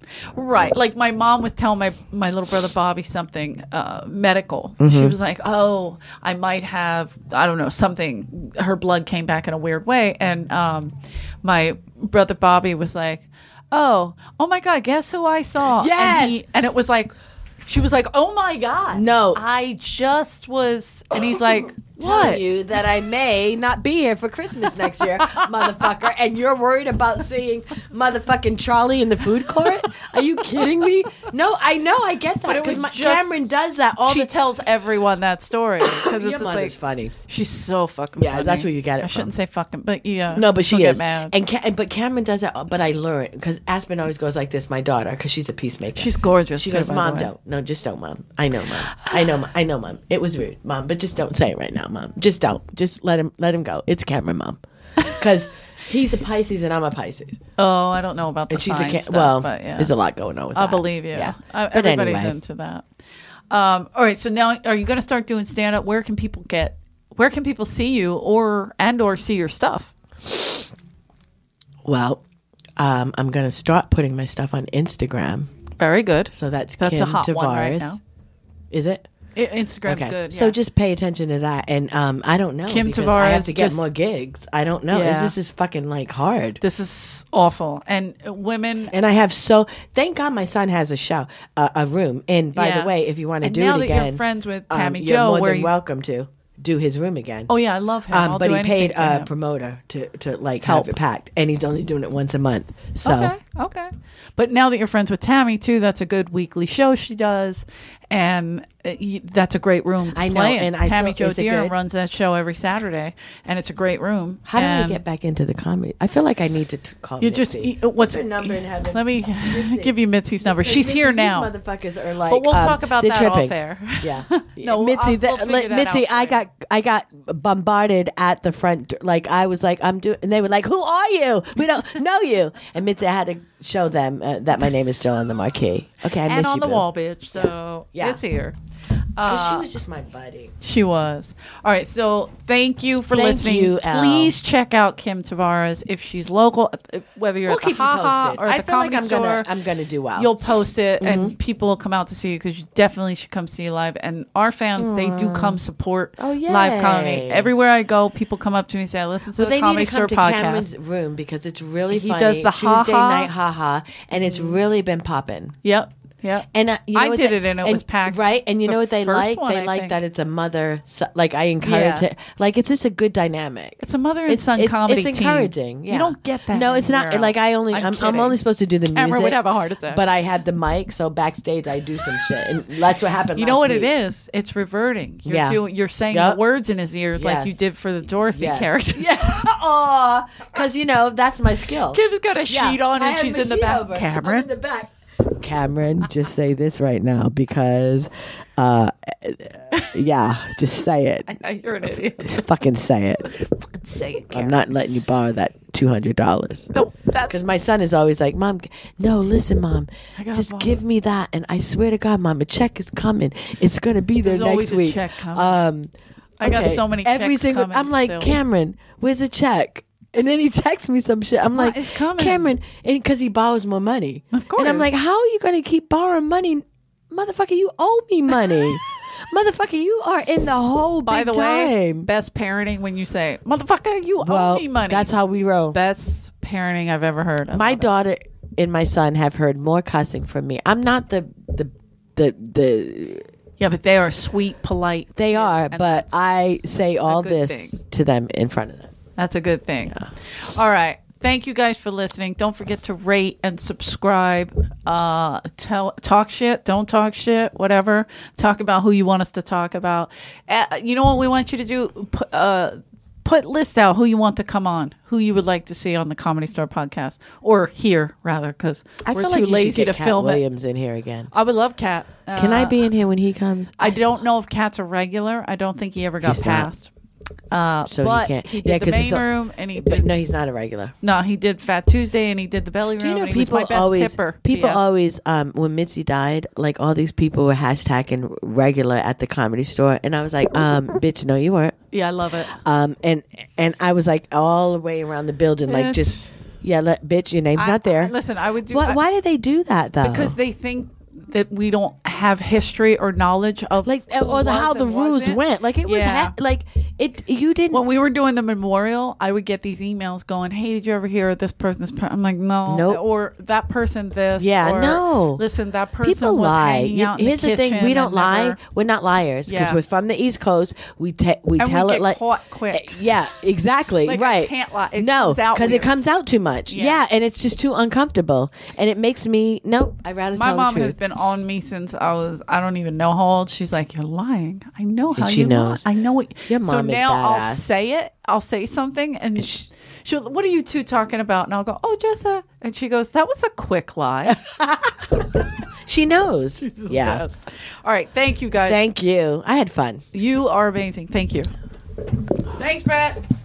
Right. Like my mom was telling my, my little brother Bobby something uh, medical. Mm-hmm. She was like, oh, I might have, I don't know, something. Her blood came back in a weird way. And um, my brother Bobby was like, oh, oh my God, guess who I saw? Yes. And, he, and it was like, she was like, oh my God. No. I just was, and he's like, Tell what? you that I may not be here for Christmas next year, motherfucker, and you're worried about seeing motherfucking Charlie in the food court? Are you kidding me? No, I know, I get that But it was because just- Cameron does that all She the tells everyone that story. Because Your it's mother's like, funny. she's so fucking Yeah, funny. that's where you get it I shouldn't from. say fucking, but yeah. No, but she'll she get is. mad. And Ca- but Cameron does that. But I learned because Aspen always goes like this. My daughter, because she's a peacemaker. She's gorgeous. She too, goes, by the Mom, way. don't. No, just don't, Mom. I know, Mom. I know, Mom. I know, Mom. It was rude, Mom. But just don't say it right now, Mom. Just don't. Just let him. Let him go. It's Cameron, Mom. Because he's a Pisces and I'm a Pisces, Oh, I don't know about the and she's a sign Ca- stuff, well. but yeah. There's a lot going on with I that. believe you. Yeah. I, But everybody's anyway. into that. Um, all right, so now are you going to start doing stand up? Where can people get? Where can people see you or and or see your stuff? Well, um, I'm gonna start putting my stuff on Instagram. Very good. So that's That's Kim a hot Tavares. one right now. Is it? I- Instagram's good. So yeah. just pay attention to that. And um, I don't know. Kim because I have Tavares to get just- more gigs. I don't know. Yeah. This is fucking like hard. This is awful. And uh, women. And I have so thank God my son has a show, uh, a room. And by Yeah. the way, if you want to And do now it that again, you're friends with um, Tammy you're Jo, more where than you- welcome to do his room again. Oh yeah, I love him. Um, I'll but do he anything paid for a him. promoter to, to like Help. have it packed, and he's only doing it once a month. So Okay, okay. But now that you're friends with Tammy too, that's a good weekly show she does, and uh, y- that's a great room to I know, play in. and I Tammy feel- Jo is it Deere good? runs that show every Saturday, and it's a great room. how do I And get back into the comedy? I feel like I need to t- call. You just Mitzi. e- what's her number in heaven? Let me Mitzi. give you Mitzi's number. She's Mitzi, here these now. Motherfuckers are like. But we'll um, talk about they're that tripping. off air. Yeah. No, Mitzi, I'll- that- we'll figure like, that Mitzi, out for I you. got I got bombarded at the front. door. Like I was like, I'm doing, and they were like, "Who are you? We don't know you." And Mitzi, I had to show them uh, that my name is still on the marquee. Okay, I and miss on you, the boo. wall, bitch. So Yeah. it's here. 'Cause she was just my buddy. She was. All right. So thank you for Thank listening. you, Al. Please check out Kim Tavares if she's local, uh, whether you're We'll at the keep you Ha posted. or I at the feel like Comedy I'm Store. gonna I'm gonna do well. You'll post it, Mm-hmm. and people will come out to see you because you definitely should come see you live. And our fans, they do come support Oh, live comedy. yay. Everywhere I go, people come up to me and say, "I listen to Well, the they Comedy need to come Store to podcast." Cameron's room because it's really He funny. does the Tuesday Ha Ha. night haha, and it's really been popping. Yep. Yep. And uh, you know I what did they- it and it was packed. right. And you The know what they first like? one, they I like think. that it's a mother. So, like I encourage Yeah. it. Like it's just a good dynamic. It's a mother and It's son it's, comedy it's team. encouraging. Yeah. You don't get that. No, it's not. anywhere Like I else. only. I'm, I'm, I'm kidding. only supposed to do the Cameron music. would have a heart attack. But I had the mic, so backstage I do some shit, and that's what happened. You know last what week. it is? It's reverting. You're Yeah. doing. You're saying Yup. the words in his ears like Yes. you did for the Dorothy Yes. character. Yeah. Aw, because you know that's my skill. Kim's got a Yeah. sheet on I and have she's my in the sheet back. over. I'm Cameron. in the back. Cameron, just say this right now because, uh, yeah, just say it. You're an idiot. Just fucking say it. Say it, I'm Cameron. not letting you borrow that two hundred dollars. No, that's Because my son is always like, Mom, no, listen, Mom, I gotta just borrow give me that. And I swear to God, Mom, a check is coming. It's going to be there There's always next a week. check coming. Um, I got okay, so many Every checks single, coming I'm like, still. Cameron, where's the check? And then he texts me some shit. I'm What like, is coming? Cameron, and because he borrows more money. Of course. And I'm like, how are you going to keep borrowing money? Motherfucker, you owe me money. Motherfucker, you are in the whole By big the way, time. best parenting when you say, "Motherfucker, you well, owe me money." that's how we roll. Best parenting I've ever heard. I My love it. daughter and my son have heard more cussing from me. I'm not the the the the Yeah, but they are sweet, polite. they kids, are, and but that's- I say all good this thing. to them in front of them. That's a good thing. All right. Thank you guys for listening. Don't forget to rate and subscribe. Uh, tell, talk shit. Don't talk shit. Whatever. Talk about who you want us to talk about. Uh, you know what we want you to do? Put, uh, put list out who you want to come on, who you would like to see on the Comedy Store podcast, or here rather, because I we're feel too like you lazy should to get Cat film it. Williams in here again. I would love Cat. Uh, Can I be in here when he comes? I don't know if Cat's a regular. I don't think he ever got He's not. passed. Uh, So he but can't- he did yeah, the 'cause it's main a- room, and he But did no, he's not a regular. no, he did Fat Tuesday, and he did the belly room. Do you know and he was people my best always tipper. people P S. always um when Mitzi died, like all these people were hashtagging regular at the Comedy Store, and I was like, um, bitch, no, you weren't. Yeah, I love it. Um, and and I was like all the way around the building, like It's- just Yeah, let, bitch, your name's I- not there. I- listen, I would do Why, I- why do they do that though? because they think that we don't have history or knowledge of like who or the, was how the and rules wasn't. went. Like it was Yeah. ha- like it. You didn't. When we were doing the memorial, I would get these emails going, "Hey, did you ever hear of this person?" This per-? I'm like, "No," Nope. or that person this. Yeah, or, no. Listen, that person People was lie. hanging You- out in Here's the, the, thing: kitchen we don't and lie. never- We're not liars because Yeah. we're from the East Coast. We te- we And we tell get it like caught quick. Uh, Yeah, exactly. Like, I right. can't lie. It no, comes out because it weird. comes out too much. Yeah. Yeah. and it's just too uncomfortable, and it makes me no. I rather My tell mom the has truth. been on me since I was, I don't even know how old. She's like, "You're lying. I know how And she you knows. lie. I know what." Your so mom is now I'll badass. say it. I'll say something, and sh- she'll, "What are you two talking about?" And I'll go, "Oh, just a," and she goes, "That was a quick lie." She knows. Yeah. Yes. All right. Thank you, guys. Thank you. I had fun. You are amazing. Thank you. Thanks, Brett.